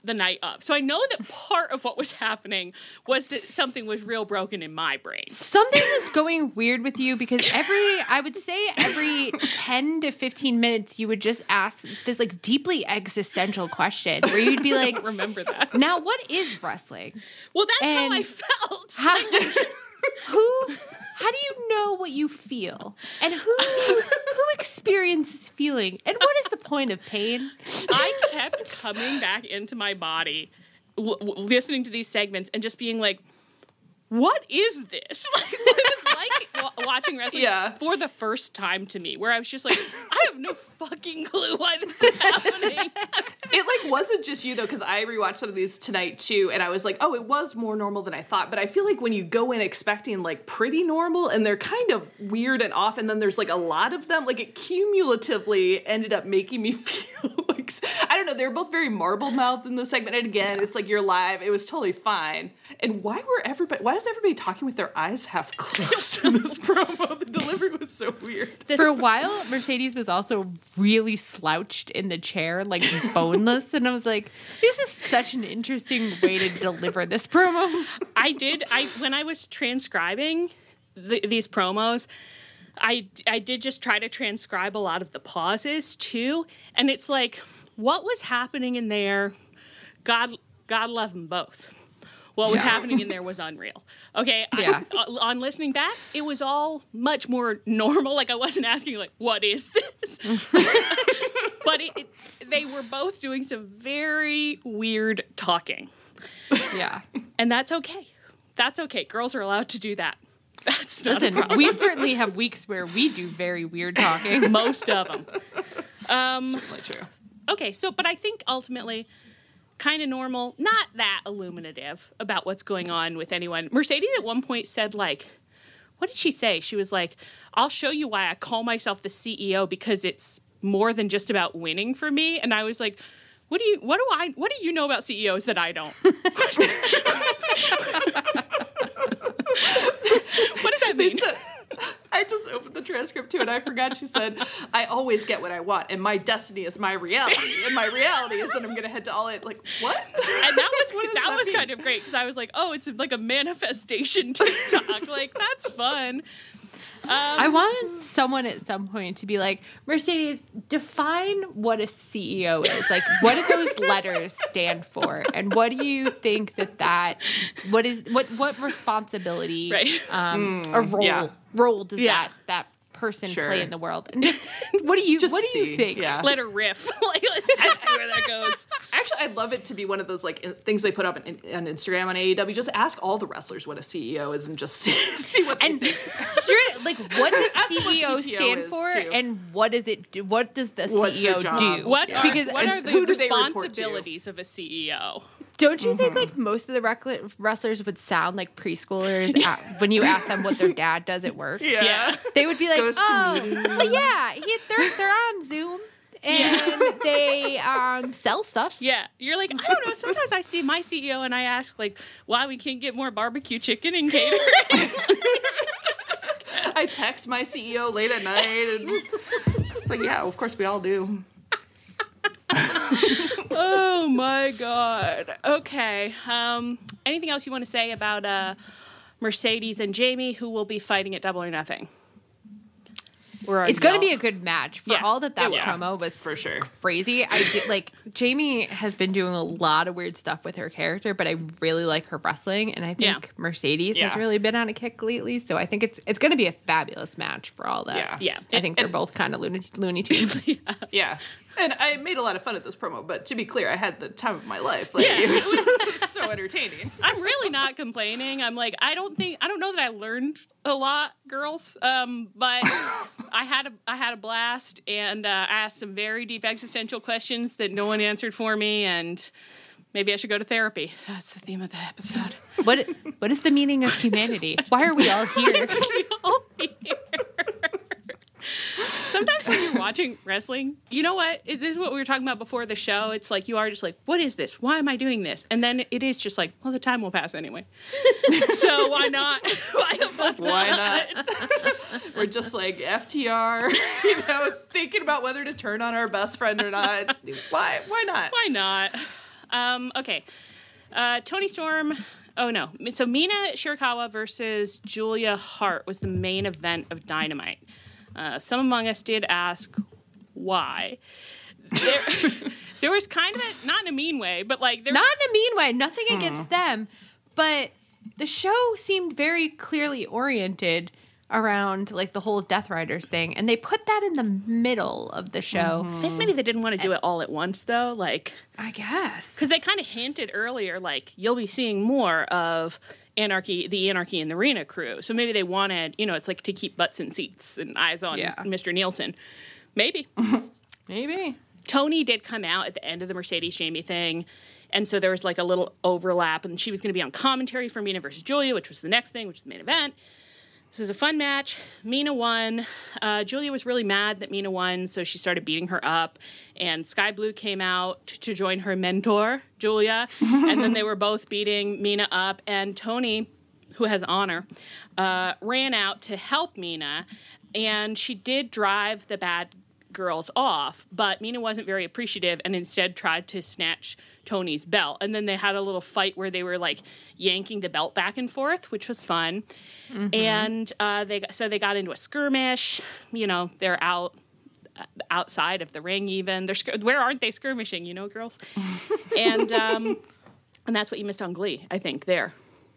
the night of. So I know that part of what was happening was that something was real broken in my brain. Something was going weird with you because every, I would say every ten to fifteen minutes, you would just ask this like deeply existential question where you'd be like, Remember that. now what is wrestling? Well, that's And how I felt. How, who, how do you know what you feel? And who, who experiences feeling? And what is the point of pain? I kept coming back into my body, l- w- listening to these segments, and just being like, "What is this?" Like, it was like w- watching wrestling Yeah. for the first time to me, where I was just like, "I have no fucking clue why this is happening." It like wasn't just you though, because I rewatched some of these tonight too, and I was like, oh, it was more normal than I thought. But I feel like when you go in expecting like pretty normal, and they're kind of weird and off, and then there's like a lot of them, like it cumulatively ended up making me feel like I don't know. They were both very marble mouthed in the segment, and again, it's like you're live. It was totally fine. And why were everybody? Why is everybody talking with their eyes half closed in this promo? The delivery was so weird. For a while, Mercedes was also really slouched in the chair, like boneless. And I was like, this is such an interesting way to deliver this promo. I did. I when I was transcribing the, these promos, I I did just try to transcribe a lot of the pauses too, and it's like, what was happening in there? God, God love them both. What was Yeah. happening in there was unreal. Okay, Yeah. I, uh, on listening back, it was all much more normal. Like I wasn't asking like, what is this? But it, it, they were both doing some very weird talking. Yeah. And that's okay. That's okay. Girls are allowed to do that. That's not a Listen, problem. we certainly have weeks where we do very weird talking. Most of them. Um, Certainly true. okay, so, but I think ultimately, kind of normal, not that illuminative about what's going on with anyone. Mercedes at one point said, like, what did she say? She was like, I'll show you why I call myself the C E O because it's more than just about winning for me. And I was like, what do you, what do I, what do you know about C E Os that I don't? What does that They mean? said, I just opened the transcript too, and I forgot she said, I always get what I want, and my destiny is my reality, and my reality is that I'm going to head to all in. Like, what? And that was What does that, that was mean? kind of great because I was like, oh, it's like a manifestation TikTok. Like, that's fun. Um, I want someone at some point to be like, Mercedes, define what a C E O is. Like, what do those letters stand for? And what do you think that that, what is, what, what responsibility, Right. um, or role, yeah. role does Yeah. that, that person Sure. play in the world? And just, what do you, Just what do you see. think? Yeah. let her riff. Like, let's just see where that goes. Actually, I'd love it to be one of those like in- things they put up on, on Instagram on A E W. Just ask all the wrestlers what a C E O is, and just see, see what they And think. sure, like, what does That's what C E O P T O stand is, for, too. and what does it do? What does the What's C E O their job? do? What Yeah. are Because what and are the who do they report to? responsibilities of a C E O? Don't you think Mm-hmm. like most of the rec- wrestlers would sound like preschoolers at, when you ask them what their dad does at work? Yeah. Yeah. They would be like, Goes to "Oh, meetings." well, yeah, he, they're they're on Zoom and they um sell stuff." Yeah, you're like, I don't know. Sometimes I see my C E O and I ask like, why we can't get more barbecue chicken and catering. I text my C E O late at night, and it's like, yeah, of course we all do. Oh my god. Okay. Um, anything else you want to say about uh, Mercedes and Jamie, who will be fighting at Double or Nothing? Or are It's going to y'all- be a good match for Yeah, all that that it will. promo was For sure. crazy. I did, like Jamie has been doing a lot of weird stuff with her character, but I really like her wrestling, and I think Yeah. Mercedes has Yeah. really been on a kick lately. So I think it's it's going to be a fabulous match for all that. Yeah. Yeah. I think they're both kind of Looney, Looney Tunes. Yeah. And I made a lot of fun at this promo, but to be clear, I had the time of my life. Like, Yeah. it was so entertaining. I'm really not complaining. I'm like, I don't think I don't know that I learned a lot, girls. Um, but I had a I had a blast and uh, asked some very deep existential questions that no one answered for me, and maybe I should go to therapy. That's the theme of the episode. What what is the meaning of humanity? Why are we all here? We all here. Sometimes when you're watching wrestling, you know what? This is what we were talking about before the show. It's like you are just like, what is this? Why am I doing this? And then it is just like, well, the time will pass anyway. So why not? Why the fuck Why not? not? We're just like F T R, you know, thinking about whether to turn on our best friend or not. Why? Why not? Why not? Um, okay. Uh, Toni Storm. Oh, no. So Mina Shirakawa versus Julia Hart was the main event of Dynamite. Uh, some among us did ask why. There, there was kind of a, not in a mean way, but like there's not in a mean way, nothing against them, but the show seemed very clearly oriented around like the whole Death Riders thing, and they put that in the middle of the show. Mm-hmm. I guess maybe they didn't want to do it all at once, though. Like, I guess because they kind of hinted earlier, like you'll be seeing more of Anarchy, the Anarchy in the Arena crew. So maybe they wanted, you know, it's like to keep butts in seats and eyes on yeah. Mister Nielsen. Maybe, maybe. Toni did come out at the end of the Mercedes Jamie thing, and so there was like a little overlap, and she was going to be on commentary for Mina versus Julia, which was the next thing, which is the main event. This is a fun match. Mina won. Uh, Julia was really mad that Mina won, so she started beating her up. And Sky Blue came out to join her mentor, Julia, and then they were both beating Mina up. And Toni, who has honor, uh, ran out to help Mina, and she did drive the bad girls off, but Mina wasn't very appreciative and instead tried to snatch Toni's belt. And then they had a little fight where they were like yanking the belt back and forth, which was fun. Mm-hmm. And uh, they so they got into a skirmish. You know, they're out outside of the ring. Even they're where aren't they skirmishing? You know, girls. and um, and that's what you missed on Glee, I think. There.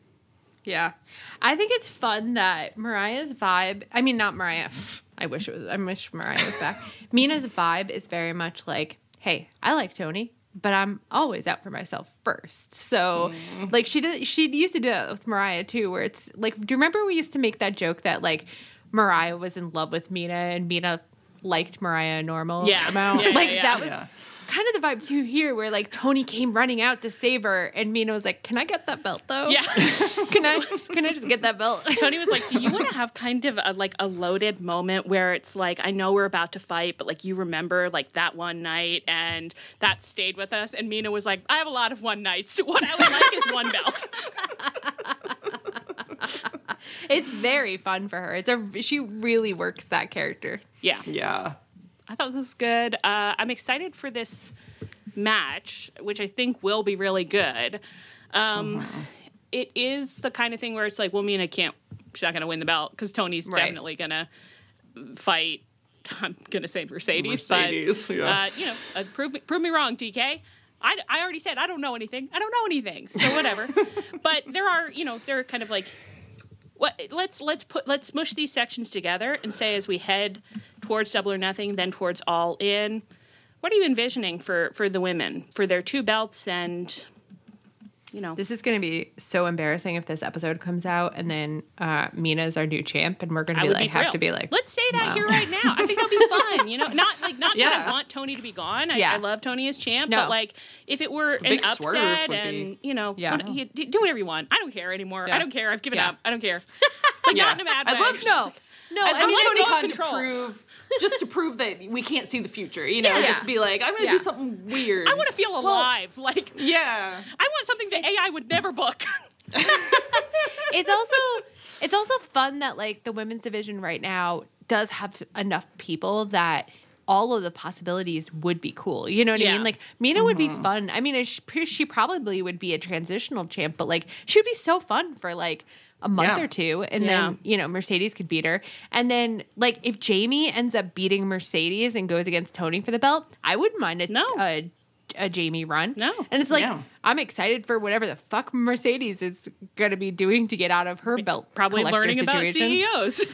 Yeah, I think it's fun that Mariah's vibe. I mean, not Mariah. I wish it was. I wish Mariah was back. Mina's vibe is very much like, hey, I like Toni, but I'm always out for myself first. So, mm. like, she did. She used to do that with Mariah too, where it's like, do you remember we used to make that joke that like Mariah was in love with Mina and Mina liked Mariah a normal yeah. amount? Yeah, like yeah, yeah. that was. Yeah. Kind of the vibe too here, where like Toni came running out to save her, and Mina was like, "Can I get that belt though? Yeah, can I? Can I just get that belt?" Toni was like, "Do you want to have kind of a, like a loaded moment where it's like, I know we're about to fight, but like you remember like that one night and that stayed with us?" And Mina was like, "I have a lot of one nights. What I would like is one belt." It's very fun for her. It's a she really works that character. Yeah, yeah. I thought this was good. Uh, I'm excited for this match, which I think will be really good. Um, mm-hmm. It is the kind of thing where it's like, well, Mina can't, she's not going to win the belt because Toni's right. definitely going to fight, I'm going to say Mercedes, Mercedes but, yeah. uh, you know, uh, prove, me, prove me wrong, D K. I, I already said I don't know anything. I don't know anything, so whatever. But there are, you know, they're kind of like, what? Let's let's put let's mush these sections together and say as we head towards Double or Nothing, then towards All In. What are you envisioning for, for the women, for their two belts and, you know? This is going to be so embarrassing if this episode comes out and then uh, Mina's our new champ and we're going to be like, have to be like, let's say that wow. here right now. I think that'll be fun, you know? Not like not because yeah. I want Toni to be gone. I, yeah. I love Toni as champ, no. but like if it were an upset and, be... you know, yeah. what, you, do whatever you want. I don't care anymore. Yeah. I don't care. I've given yeah. up. I don't care. Like, yeah. not in a bad way. I love no. like, No, I, I, I mean, want Toni Khan to control. prove, just to prove that we can't see the future. You know, Yeah. just be like, I'm going to Yeah. do something weird. I want to feel alive. Well, like, yeah, I want something that A I would never book. it's also it's also fun that like the women's division right now does have enough people that all of the possibilities would be cool. You know what Yeah. I mean? Like Mina mm-hmm. would be fun. I mean, she, she probably would be a transitional champ, but like she would be so fun for like a month yeah. or two, and yeah. then you know Mercedes could beat her, and then like if Jamie ends up beating Mercedes and goes against Toni for the belt, I wouldn't mind a No. a, a Jamie run. No. And it's like Yeah. I'm excited for whatever the fuck Mercedes is going to be doing to get out of her belt. Probably collector learning about situation. C E Os.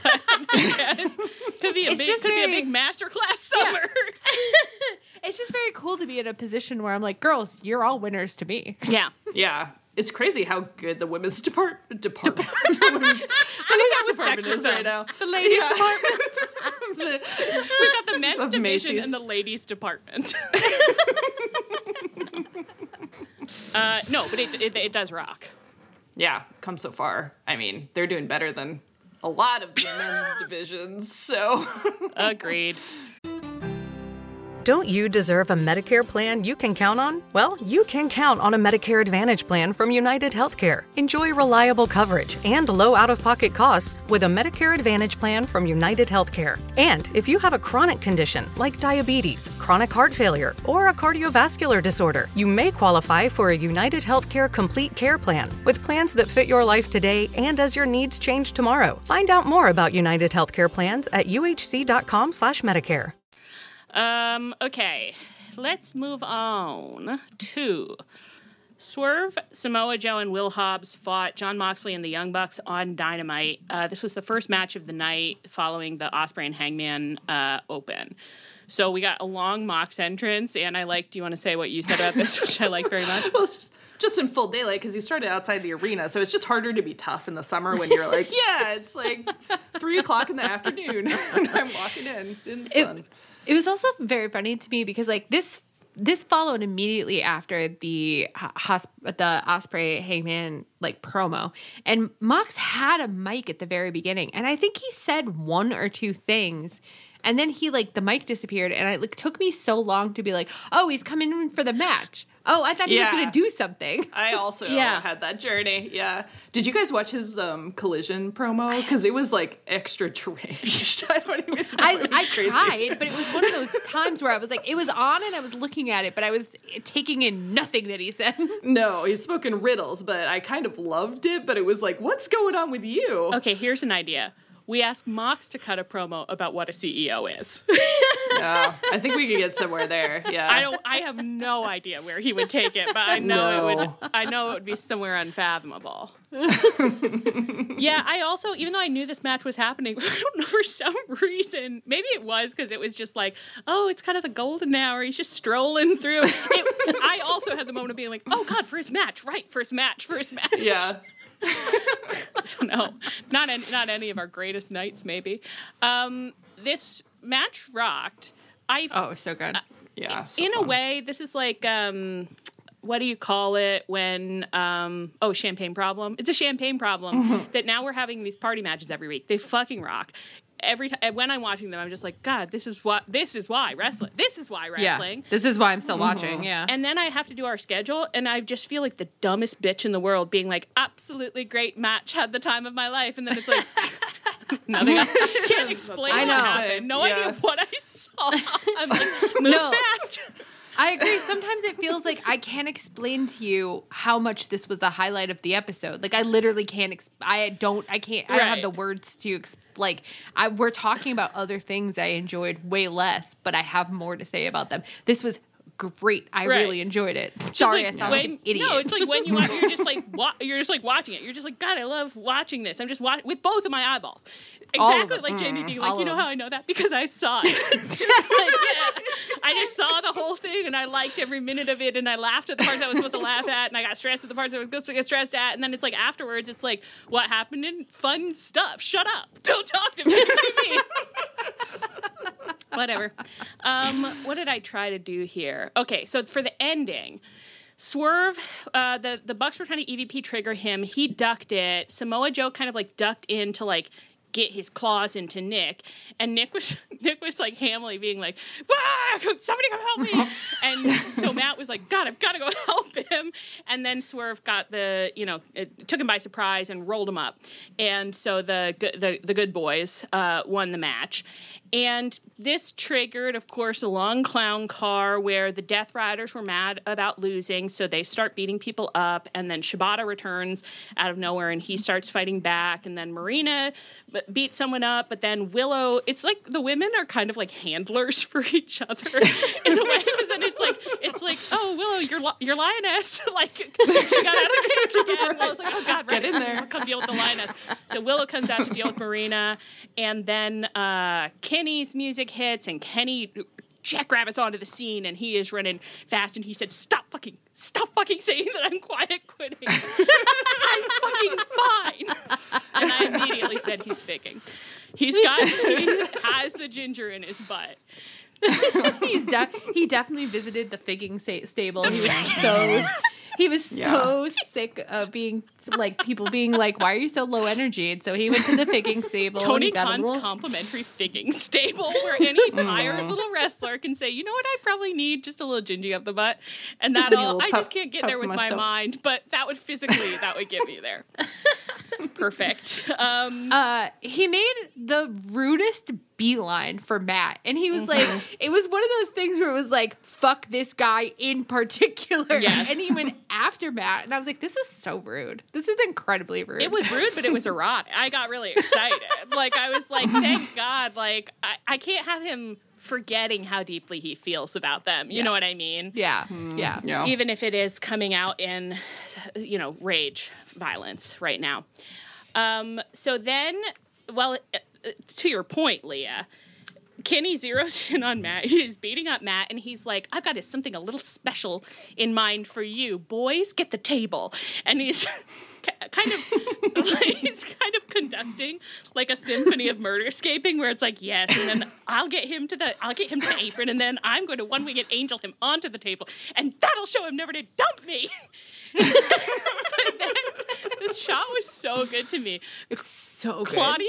could be a It's big just could very- be a big masterclass summer. It's just very cool to be in a position where I'm like, girls, you're all winners to me. Yeah. yeah. It's crazy how good the women's depart department. the women's, the I think that was department is sexism. right now. The ladies Yeah. department. the, We've got the men's of division Macy's. and the ladies department. uh, no, but it, it it does rock. yeah, come so far. I mean, they're doing better than a lot of the men's divisions. So Agreed. Don't you deserve a Medicare plan you can count on? Well, you can count on a Medicare Advantage plan from United Healthcare. Enjoy reliable coverage and low out-of-pocket costs with a Medicare Advantage plan from United Healthcare. And if you have a chronic condition like diabetes, chronic heart failure, or a cardiovascular disorder, you may qualify for a United Healthcare Complete Care plan with plans that fit your life today and as your needs change tomorrow. Find out more about United Healthcare plans at u h c dot com slash Medicare. Um, okay, let's move on to Swerve, Samoa Joe, and Will Hobbs fought Jon Moxley and the Young Bucks on Dynamite. Uh, this was the first match of the night following the Ospreay and Hangman uh, Open. So we got a long Mox entrance, and I like, do you want to say what you said about this, which I like very much? Well, it's just in full daylight because he started outside the arena, so it's just harder to be tough in the summer when you're like, yeah, it's like three o'clock in the afternoon, and I'm walking in in the sun. It, It was also very funny to me because like this this followed immediately after the hosp- the Ospreay Hangman like promo, and Mox had a mic at the very beginning, and I think he said one or two things, and then he like the mic disappeared, and it like took me so long to be like, oh, he's coming in for the match. Oh, I thought he Yeah. was going to do something. I also Yeah. had that journey. Yeah. Did you guys watch his um, Collision promo? Because it was like extra deranged. I don't even know. I, It was I crazy. tried, but it was one of those times where I was like, it was on and I was looking at it, but I was taking in nothing that he said. No, he spoke in riddles, but I kind of loved it. But it was like, what's going on with you? Okay, here's an idea. We ask Mox to cut a promo about what a C E O is. Yeah, I think we could get somewhere there. Yeah. I don't. I have no idea where he would take it, but I know it would. No. I know it would be somewhere unfathomable. Yeah, I also, even though I knew this match was happening, I don't know, for some reason, maybe it was because it was just like, oh, it's kind of the golden hour. He's just strolling through. It, I also had the moment of being like, oh God, first match, right? First match, first match. Yeah. I don't know. Not any, not any of our greatest nights, maybe. Um, this match rocked. I Oh, so good. Yeah. so in a fun. way, this is like um, what do you call it when um, oh, champagne problem? It's a champagne problem that now we're having these party matches every week. They fucking rock. Every time when I'm watching them, I'm just like, God, this is what this is why wrestling. This is why wrestling. Yeah, this is why I'm still watching. Yeah. And then I have to do our schedule, and I just feel like the dumbest bitch in the world being like, absolutely great match, had the time of my life. And then it's like, nothing. I can't explain I what know. happened. No Yeah. idea what I saw. I'm like, move No. fast. I agree. Sometimes it feels like I can't explain to you how much this was the highlight of the episode. Like I literally can't. Exp- I don't. I can't. I don't have Right. the words to. Exp- like I, we're talking about other things I enjoyed way less, but I have more to say about them. This was great. I Right. really enjoyed it. Just Sorry, like I sound when, like an idiot. No, it's like when you watch, you're just like wa- you're just like watching it. You're just like, God, I love watching this. I'm just watching with both of my eyeballs. All of Exactly them. like Jamie being All like, you of know them. how I know that because I saw it. It's just like, yeah, I just saw the whole thing and I liked every minute of it and I laughed at the parts I was supposed to laugh at and I got stressed at the parts I was supposed to get stressed at and then it's like afterwards it's like, what happened in fun stuff? Shut up! Don't talk to me. What do you mean? Whatever. Um, what did I try to do here? Okay, so for the ending, Swerve, uh, the, the Bucks were trying to E V P trigger him. He ducked it. Samoa Joe kind of like ducked in to like get his claws into Nick. And Nick was Nick was like hamily being like, ah, somebody come help me. And so Matt was like, God, I've got to go help him. And then Swerve got the, you know, it took him by surprise and rolled him up. And so the the, the good boys uh, won the match. And this triggered, of course, a long clown car where the Death Riders were mad about losing, so they start beating people up, and then Shibata returns out of nowhere, and he starts fighting back, and then Marina beats someone up, but then Willow, it's like the women are kind of like handlers for each other in a way, because then it's like, it's like, oh, Willow, you're, you're lioness, like, she got out of the cage again. Right. Willow's like, oh, God, right, Get in there. I'll come deal with the lioness. So Willow comes out to deal with Marina, and then uh, Kenny's music hits, and Kenny jackrabbits onto the scene, and he is running fast, and he said, stop fucking, stop fucking saying that I'm quiet quitting. I'm fucking fine. And I immediately said he's faking. He's got, he has the ginger in his butt. He's de- he definitely visited the figging sta- stable. He was so he was Yeah. so sick of being like people being like, "Why are you so low energy?" And so he went to the figging stable. and Tony he got a Khan's little- complimentary figging stable where any tired little wrestler can say, you know what, I probably need just a little gingy up the butt. And that'll, little I puff- just can't get puff there with my myself. mind, but that would physically, that would get me there. Perfect. Um, Uh, he made the rudest beeline for Matt, and he was like, it was one of those things where it was like, "Fuck this guy in particular," Yes. and he went after Matt, and I was like, "This is so rude. This is incredibly rude." It was rude, but it was erotic. I got really excited. Like, I was like, thank God. Like, I, I can't have him forgetting how deeply he feels about them. You Yeah. know what I mean? yeah, yeah, Yeah. Even if it is coming out in, you know, rage violence right now. Um, so then, well, uh, to your point, Leah, Kenny zeroes in on Matt. He's beating up Matt, and he's like, I've got something a little special in mind for you. Boys, get the table. And he's kind of he's kind of conducting like a symphony of murderscaping where it's like, yes, and then I'll get him to the I'll get him to apron, and then I'm going to one-winged angel him onto the table, and that'll show him never to dump me. But then this shot was so good to me. it was so good. Claudio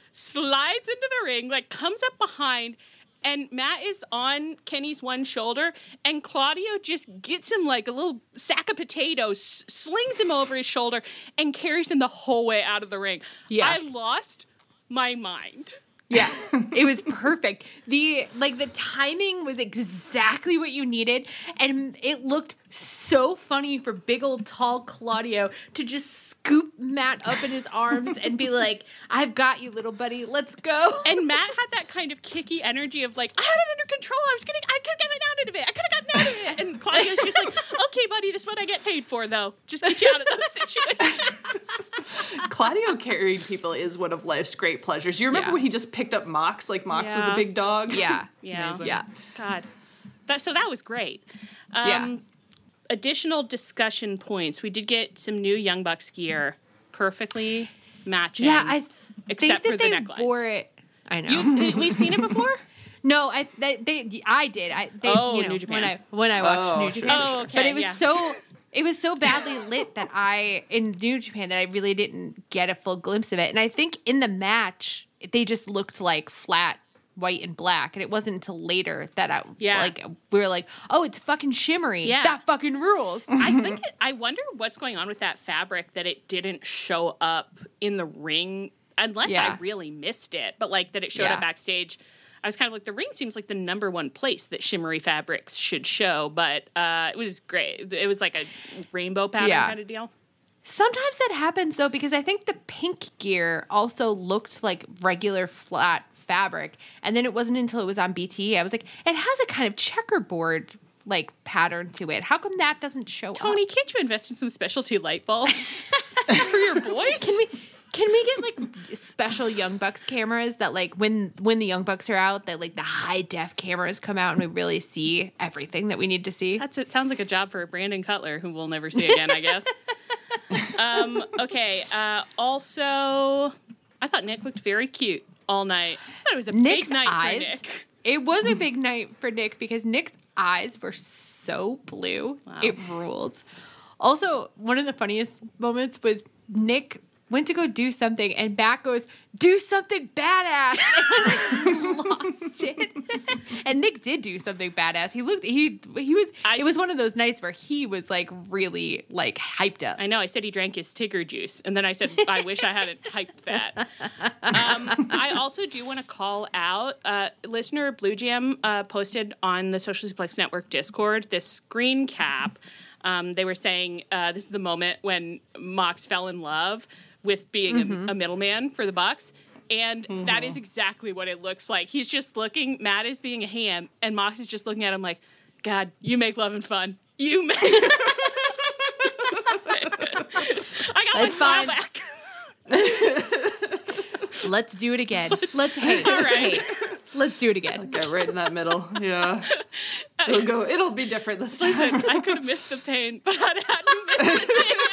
slides into the ring, like comes up behind, and Matt is on Kenny's one shoulder, and Claudio just gets him like a little sack of potatoes, slings him over his shoulder, and carries him the whole way out of the ring. Yeah. I lost my mind. Yeah, it was perfect. The like the timing was exactly what you needed, and it looked so funny for big old tall Claudio to just scoop Matt up in his arms and be like, "I've got you, little buddy. Let's go." And Matt had that kind of kicky energy of like, I had it under control. I was getting, I could have gotten out of it. I could have gotten out of it. And Claudio's just like, okay, buddy, this is what I get paid for, though. Just get you out of those situations. Claudio carrying people is one of life's great pleasures. You remember Yeah. when he just picked up Mox? Like Mox was a Yeah. big dog. Yeah, Yeah. Amazing. yeah, God. That, so that was great. Um, Yeah. Additional discussion points. We did get some new Young Bucks gear, perfectly matching. yeah. I except think for that the they necklines. wore it. I know. You've, we've seen it before? No, I they, they I did. I they Oh, you know New Japan. when I when I watched Oh, New sure, Japan. sure, Oh, sure. okay. But it was yeah. so it was so badly lit that I in New Japan that I really didn't get a full glimpse of it. And I think in the match they just looked like flat white and black, and it wasn't until later that I Yeah. like we were like, "Oh, it's fucking shimmery. Yeah. That fucking rules." I think it, I wonder what's going on with that fabric that it didn't show up in the ring, unless Yeah. I really missed it. But like that it showed Yeah. up backstage. I was kind of like, the ring seems like the number one place that shimmery fabrics should show, but uh, it was great. It was like a rainbow pattern Yeah. kind of deal. Sometimes that happens though, because I think the pink gear also looked like regular flat fabric, and then it wasn't until it was on B T E I was like, it has a kind of checkerboard like pattern to it. How come that doesn't show Tony, up? can't you invest in some specialty light bulbs for your boys? Can we can we get like special Young Bucks cameras that like when when the Young Bucks are out, that like the high def cameras come out and we really see everything that we need to see? That's it. Sounds like a job for Brandon Cutler, who we'll never see again, I guess. um, okay. Uh, also, I thought Nick looked very cute all night. I thought it was a Nick's big night eyes. for Nick. It was a big night for Nick because Nick's eyes were so blue. Wow. It ruled. Also, one of the funniest moments was Nick went to go do something and back goes, "Do something badass." And he lost it. And Nick did do something badass. He looked he he was I- it was one of those nights where he was like really like hyped up. I know. I said he drank his Tigger juice, and then I said, "I wish I hadn't typed that." Um, I also do want to call out uh, listener Blue Jam uh, posted on the Social Suplex Network Discord this screen cap. Um, they were saying uh, this is the moment when Mox fell in love with being Mm-hmm. a, a middleman for the Bucks. And that is exactly what it looks like. He's just looking, Matt is being a ham, and Mox is just looking at him like, God, you make love and fun. You make... I got That's my smile fine. back. Let's do it again. Let's hey, All right. hey, let's do it again. Yeah, right in that middle. Yeah. It'll go. It'll be different this time. Listen, I could have missed the pain, but I hadn't missed the dance.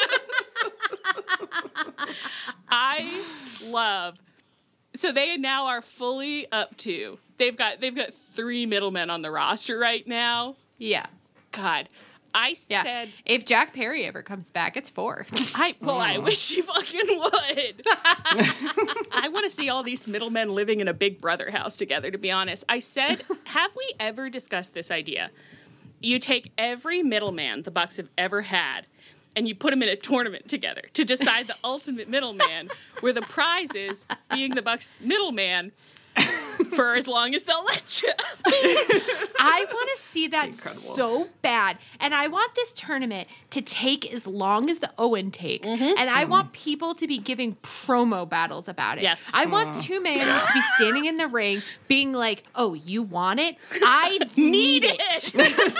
I love. So they now are fully up to. They've got they've got three middlemen on the roster right now. Yeah. God, I Yeah. said, if Jack Perry ever comes back, it's four. I well, I wish he fucking would. I want to see all these middlemen living in a Big Brother house together, to be honest. I said, have we ever discussed this idea? You take every middleman the Bucks have ever had, and you put them in a tournament together to decide the ultimate middleman, where the prize is being the Bucks middleman for as long as they'll let you. I want to see that Incredible. so bad. And I want this tournament to take as long as the Owen takes. Mm-hmm. And I want people to be giving promo battles about it. Yes. I want two men to be standing in the ring being like, oh, you want it? I need it.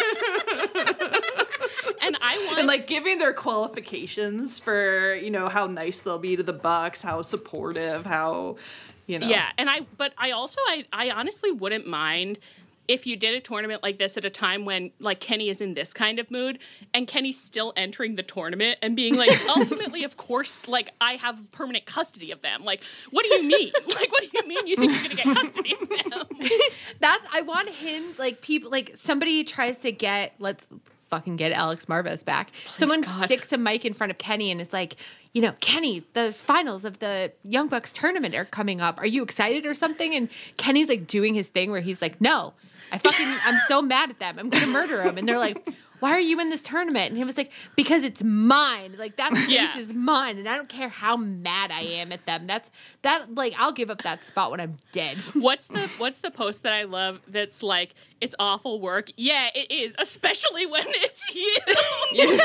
And I want And like giving their qualifications for, you know, how nice they'll be to the Bucks, how supportive, how, you know. Yeah, and I but I also I I honestly wouldn't mind if you did a tournament like this at a time when like Kenny is in this kind of mood and Kenny's still entering the tournament and being like, ultimately, of course, like I have permanent custody of them. Like, what do you mean? Like, what do you mean you think you're gonna get custody of them? That's, I want him, like, people, like, somebody tries to get, let's fucking get Alex Marvez back. Someone God. sticks a mic in front of Kenny and is like, you know, Kenny, the finals of the Young Bucks tournament are coming up. Are you excited or something? And Kenny's like doing his thing where he's like, no, I fucking, I'm so mad at them. I'm going to murder them. And they're like, why are you in this tournament? And he was like, because it's mine. Like, that place Yeah. is mine. And I don't care how mad I am at them. That's, that, like, I'll give up that spot when I'm dead. What's the what's the post that I love that's like, it's awful work? Yeah, it is, especially when it's you.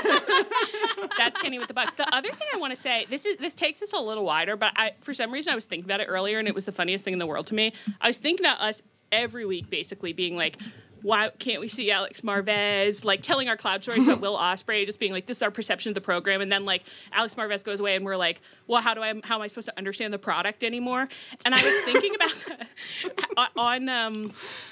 That's Kenny with the Bucks. The other thing I want to say, this is this takes us a little wider, but I for some reason I was thinking about it earlier and it was the funniest thing in the world to me. I was thinking about us every week basically being like, why can't we see Alex Marvez? Like telling our cloud stories about Will Ospreay, just being like, this is our perception of the program. And then like Alex Marvez goes away and we're like, well, how do I, how am I supposed to understand the product anymore? And I was thinking about that on, um,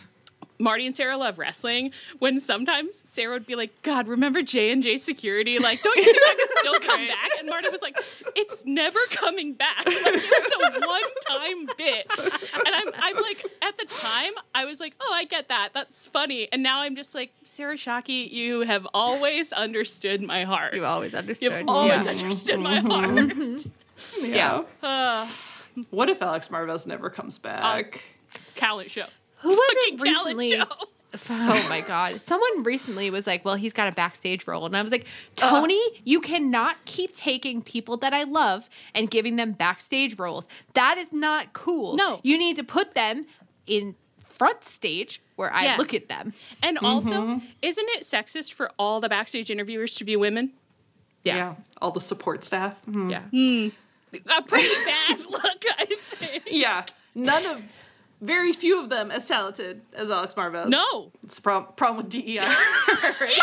Marty and Sarah Love Wrestling, when sometimes Sarah would be like, God, remember J and J Security? Like, don't you think that could still come back? And Marty was like, it's never coming back. Like, it was a one-time bit. And I'm, I'm like, at the time, I was like, oh, I get that. That's funny. And now I'm just like, Sarah Shockey, you have always understood my heart. You always understood. You've always Yeah. understood my heart. Yeah. Uh, What if Alex Marvez never comes back? talent show. Who was Fucking it recently? talent show. Oh my God. Someone recently was like, well, he's got a backstage role. And I was like, Tony, uh, you cannot keep taking people that I love and giving them backstage roles. That is not cool. No. You need to put them in front stage where I Yeah. look at them. And also, isn't it sexist for all the backstage interviewers to be women? Yeah. Yeah. All the support staff. Mhm. Yeah. A pretty bad look, I think. Yeah. None of, very few of them as talented as Alex Marvez. No. It's a problem, problem with D E I.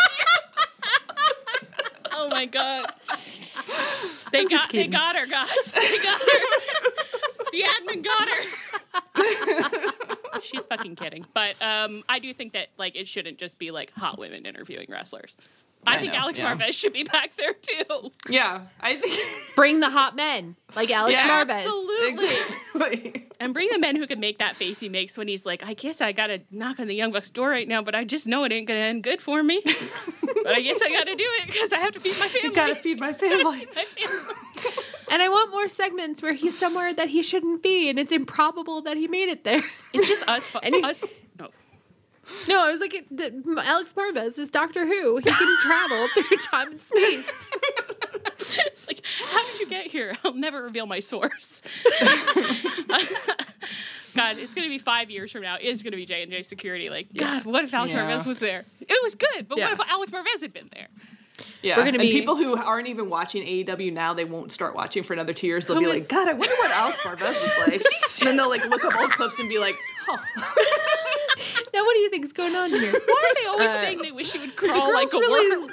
Oh my God. They I'm just got they kidding. got her, guys. They got her. The admin got her. She's fucking kidding. But um, I do think that like it shouldn't just be like hot women interviewing wrestlers. I, I think know, Alex yeah. Marvez should be back there too. Yeah. I think. Bring the hot men like Alex Yeah, Marvez. Absolutely. Exactly. And bring the men who can make that face he makes when he's like, I guess I gotta knock on the Young Bucks door right now, but I just know it ain't gonna end good for me. But I guess I gotta do it because I have to feed my family. You gotta feed my family. My family. And I want more segments where he's somewhere that he shouldn't be, and it's improbable that he made it there. It's just us. Fu- Any- us. No. No, I was like, d- Alex Marvez is Doctor Who. He can travel through time and space. Like, how did you get here? I'll never reveal my source. God, it's going to be five years from now. It is going to be J and J Security. Like, God, what if Alex Yeah. Marvez was there? It was good, but Yeah. what if Alex Marvez had been there? Yeah. We're gonna and be- people who aren't even watching A E W now, they won't start watching for another two years. They'll Who be is- like, God, I wonder what Alex Marvez was like. And then they'll like look up old clips and be like, oh. Now, what do you think is going on here? Why are they always Uh, saying they wish you would crawl like girl's a really- worm?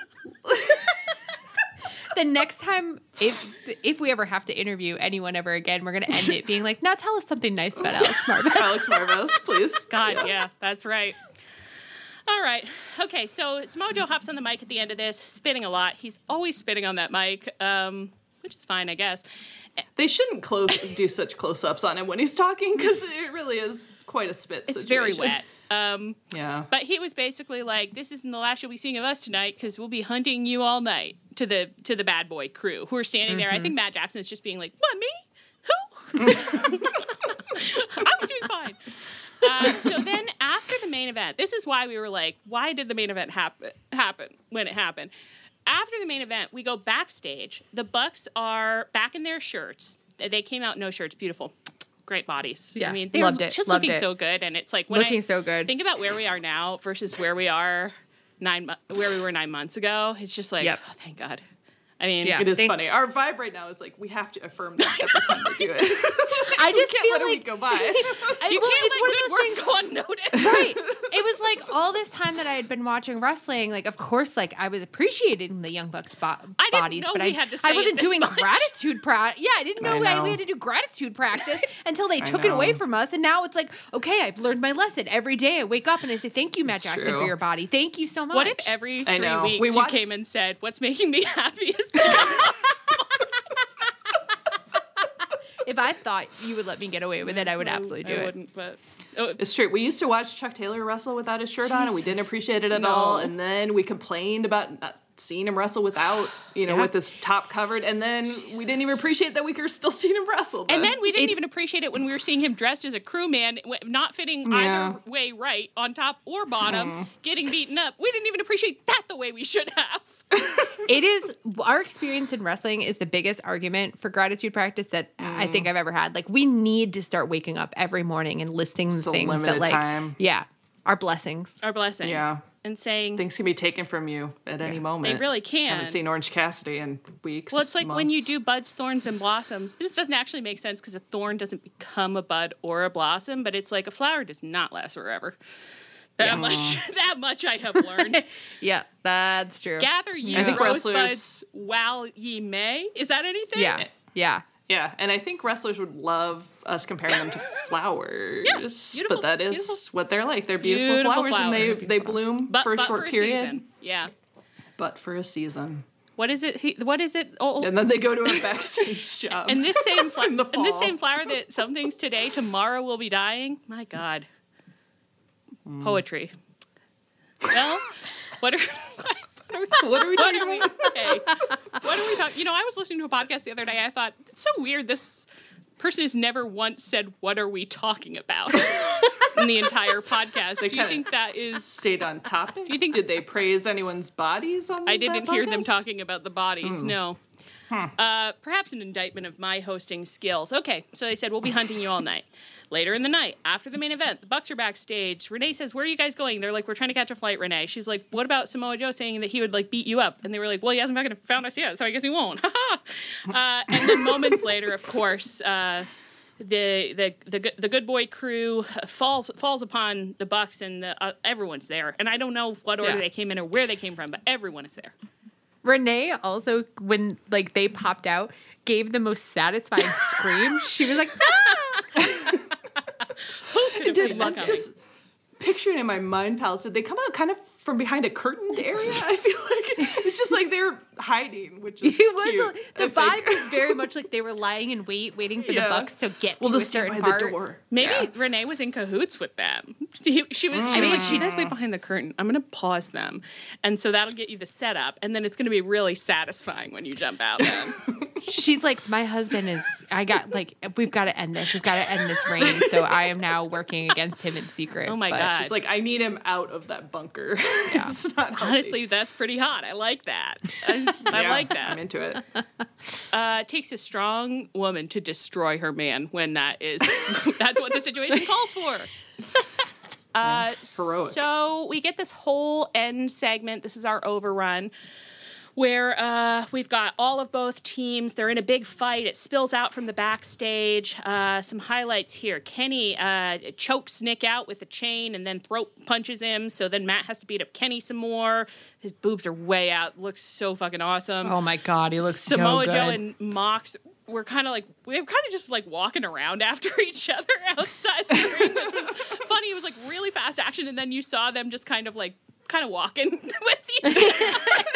The next time, if if we ever have to interview anyone ever again, we're gonna end it being like, now tell us something nice about Alex Marvez. Alex Marvez, please. God, yeah, that's right. All right. Okay, so Samoa Joe hops on the mic at the end of this, spitting a lot. He's always spitting on that mic, um, which is fine, I guess. They shouldn't close do such close ups on him when he's talking because it really is quite a spit It's situation. very wet. Um, Yeah. But he was basically like, "This isn't the last you'll be seeing of us tonight because we'll be hunting you all night." To the to the bad boy crew who are standing there. I think Matt Jackson is just being like, "What, me? Who?" I was doing fine. Uh, so then after the main event, this is why we were like, why did the main event happen happen when it happened? After the main event, we go backstage. The Bucks are back in their shirts. They came out no shirts. Beautiful. Great bodies. Yeah, I mean, they're loved it, just loved looking it. so good. And it's like, when Looking I so good. think about where we are now versus where we are nine, mo- where we were nine months ago, it's just like, Yep. oh, thank God. I mean, Yeah. It is They- funny. Our vibe right now is like we have to affirm that every time we do it. I we just can't feel let a like week go by. I, you well, can't it's let one of good those work things. go unnoticed. Right. It was like all this time that I had been watching wrestling, like of course, like I was appreciating the Young Bucks bo- I didn't bodies, know but we I, had to say I it wasn't this doing much. gratitude practice. Yeah, I didn't know, I that know. we had to do gratitude practice until they I took it away know. from us. And now it's like, okay, I've learned my lesson. Every day I wake up and I say, thank you, Matt It's Jackson, true. for your body. Thank you so much. What if every I three know. weeks We you watched- came and said, "What's making me happy is that." If I thought you would let me get away with it, I would absolutely do I it. wouldn't, but oh, It's true. We used to watch Chuck Taylor wrestle without his shirt on, and we didn't Jesus. appreciate it at No. all. And then we complained about not seeing him wrestle without, you know, Yeah. with his top covered. And then we didn't even appreciate that we were still seeing him wrestle. and then we didn't It's- even appreciate it when we were seeing him dressed as a crewman, w- not fitting Yeah. either way right, on top or bottom, getting beaten up. We didn't even appreciate that the way we should have. It is our experience in wrestling is the biggest argument for gratitude practice that I think I've ever had. Like we need to start waking up every morning and listing the It's a things that limited like time. yeah, our blessings. Our blessings. Yeah. And saying, Things can be taken from you at any moment. They really can. Haven't seen Orange Cassidy in weeks. well, it's like when you months. do buds, thorns, and blossoms. This doesn't actually make sense because a thorn doesn't become a bud or a blossom, but it's like a flower does not last forever. That much, that much I have learned. Yeah, that's true. Gather ye I think rosebuds wrestlers- while ye may. Is that anything? Yeah, yeah. Yeah, and I think wrestlers would love us comparing them to flowers. beautiful, but that is beautiful. what they're like. They're beautiful, Beautiful flowers, and flowers. they they bloom But, for a but short for a period. season. Yeah. But for a season. What is it? He, what is it? Oh, And then they go to a backstage job. and this same flower, in the and this fall. same flower that some things today, tomorrow will be dying. My God. Hmm. Poetry. Well, what are, what are we What are we What talking are we? about? Hey, what are we talking? You know, I was listening to a podcast the other day. I thought it's so weird. This person has never once said, "What are we talking about?" in the entire podcast. They Do you kinda think that is? Stayed on topic. Do you think- Did they praise anyone's bodies on I that didn't hear them podcast? talking about the bodies. Hmm. No. Uh, perhaps an indictment of my hosting skills. Okay, so they said we'll be hunting you all night. Later in the night, after the main event, the Bucks are backstage. Renee says, "Where are you guys going?" They're like, "We're trying to catch a flight." Renee, she's like, "What about Samoa Joe saying that he would like beat you up?" And they were like, "Well, he hasn't fucking found us yet, so I guess he won't." uh, and then moments later, of course. Uh, The, the the good- the good boy crew falls falls upon the Bucks and the, uh, everyone's there, and I don't know what order Yeah. they came in or where they came from, but everyone is there. Renee also, when like they popped out, gave the most satisfying scream. She was like, "Ah!" Who could have Did seen this I'm coming? just picturing in my mind palace, did they come out kind of from behind a curtained area? I feel like it's just like they're hiding, which is It was cute, a, the I think. vibe was very much like they were lying in wait, waiting for Yeah. the Bucks to get We'll to a just stay certain by part. the door. Maybe Yeah. Renee was in cahoots with them. He, she was, she was like, "You guys wait behind the curtain. I'm going to pause them." And so that'll get you the setup. And then it's going to be really satisfying when you jump out then. She's like, my husband is, I got like, we've got to end this. We've got to end this reign. So I am now working against him in secret. Oh my But God. It's like I need him out of that bunker. Yeah. It's not healthy. Honestly, that's pretty hot. I like that. I, I Yeah, like that. I'm into it. Uh, it takes a strong woman to destroy her man when that is, that's what the situation calls for. Uh, heroic. So we get this whole end segment. This is our overrun. Where uh, we've got all of both teams. They're in a big fight. It spills out from the backstage. Uh, some highlights here. Kenny uh, chokes Nick out with a chain and then throat punches him. So then Matt has to beat up Kenny some more. His boobs are way out. Looks so fucking awesome. Oh my God, he looks Samoa so good. Joe and Mox were kind of like, we were kind of just like walking around after each other outside the ring, which was funny. It was like really fast action. And then you saw them just kind of like, kind of walking with you.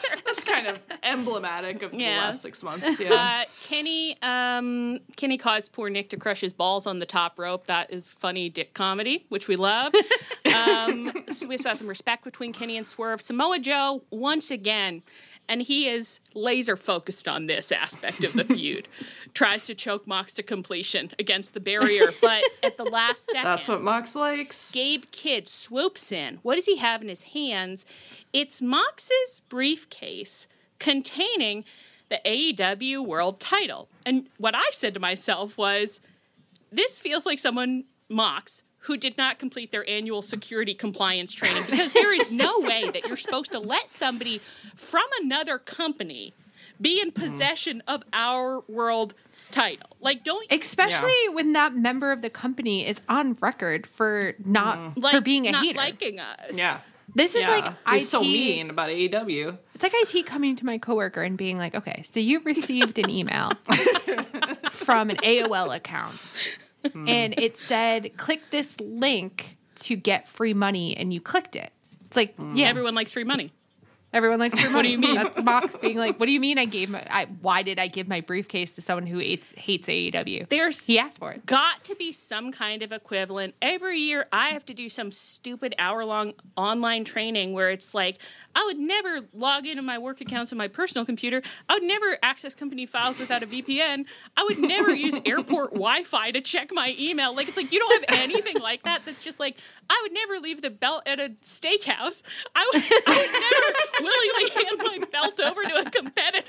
That's kind of emblematic of Yeah. the last six months. Yeah. Uh, Kenny, um, Kenny caused poor Nick to crush his balls on the top rope. That is funny dick comedy, which we love. um, so we saw some respect between Kenny and Swerve. Samoa Joe, once again, and he is laser focused on this aspect of the feud, tries to choke Mox to completion against the barrier, but at the last second, That's what Mox likes. Gabe Kidd swoops in. What does he have in his hands? It's Mox's briefcase containing the A E W World Title. And what I said to myself was, this feels like someone, Mox, who did not complete their annual security compliance training, because there is no way that you're supposed to let somebody from another company be in possession of our world title. Like, don't... Especially yeah. when that member of the company is on record for not mm. like, for being a not hater. liking us. Yeah. This is yeah. like I T. He's so mean about A E W. It's like I T coming to my coworker and being like, okay, so you received an email from an A O L account. Mm. And it said, click this link to get free money, and you clicked it. It's like, mm. yeah. Everyone likes free money. Everyone likes free money. What do you mean? That's Mox being like, what do you mean I gave my, I, why did I give my briefcase to someone who hates, hates A E W? There's he asked for it. Got to be some kind of equivalent. Every year I have to do some stupid hour-long online training where it's like, I would never log into my work accounts on my personal computer. I would never access company files without a V P N. I would never use airport Wi-Fi to check my email. Like, it's like, you don't have anything like that. That's just like, I would never leave the belt at a steakhouse. I would, I would never willingly hand my belt over to a competitor.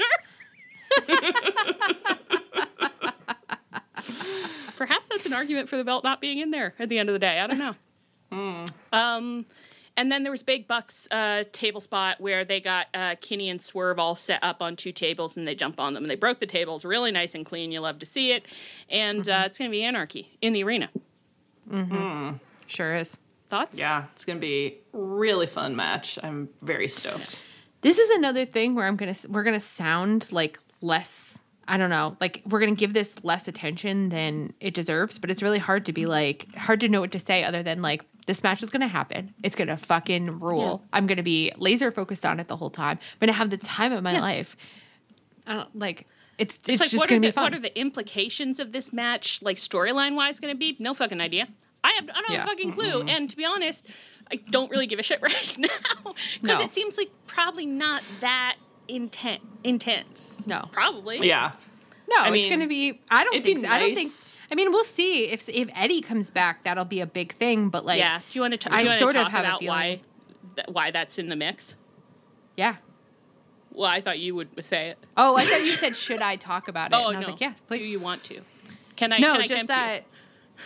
Perhaps that's an argument for the belt not being in there at the end of the day. I don't know. Mm. Um, and then there was Big Buck's uh, table spot where they got uh, Kenny and Swerve all set up on two tables, and they jump on them. And they broke the tables really nice and clean. You love to see it. And mm-hmm. uh, it's going to be anarchy in the arena. Mm-hmm. Mm. Sure is. Thoughts? Yeah, it's going to be a really fun match. I'm very stoked. This is another thing where I'm gonna we're gonna sound like less. I don't know, like we're gonna give this less attention than it deserves. But it's really hard to be like hard to know what to say other than like this match is gonna happen. It's gonna fucking rule. Yeah. I'm gonna be laser focused on it the whole time. I'm gonna have the time of my yeah. life. I don't like. It's it's, it's like just what gonna are be the, fun. What are the implications of this match, like storyline wise, gonna be? No fucking idea. I have I don't yeah. have a fucking clue. Mm-hmm. And to be honest, I don't really give a shit right now because no. it seems like probably not that inten- intense. No, probably. Yeah. No, I it's mean, going to be. I don't think. So. Nice. I don't think. I mean, we'll see if if Eddie comes back. That'll be a big thing. But like, yeah. Do you want to? T- I do you sort talk of have about a why th- why that's in the mix? Yeah. Well, I thought you would say it. Oh, I thought you said, should I talk about it? Oh, and I was no. like, yeah, please. Do you want to? Can I? No, can I just tempt that. You?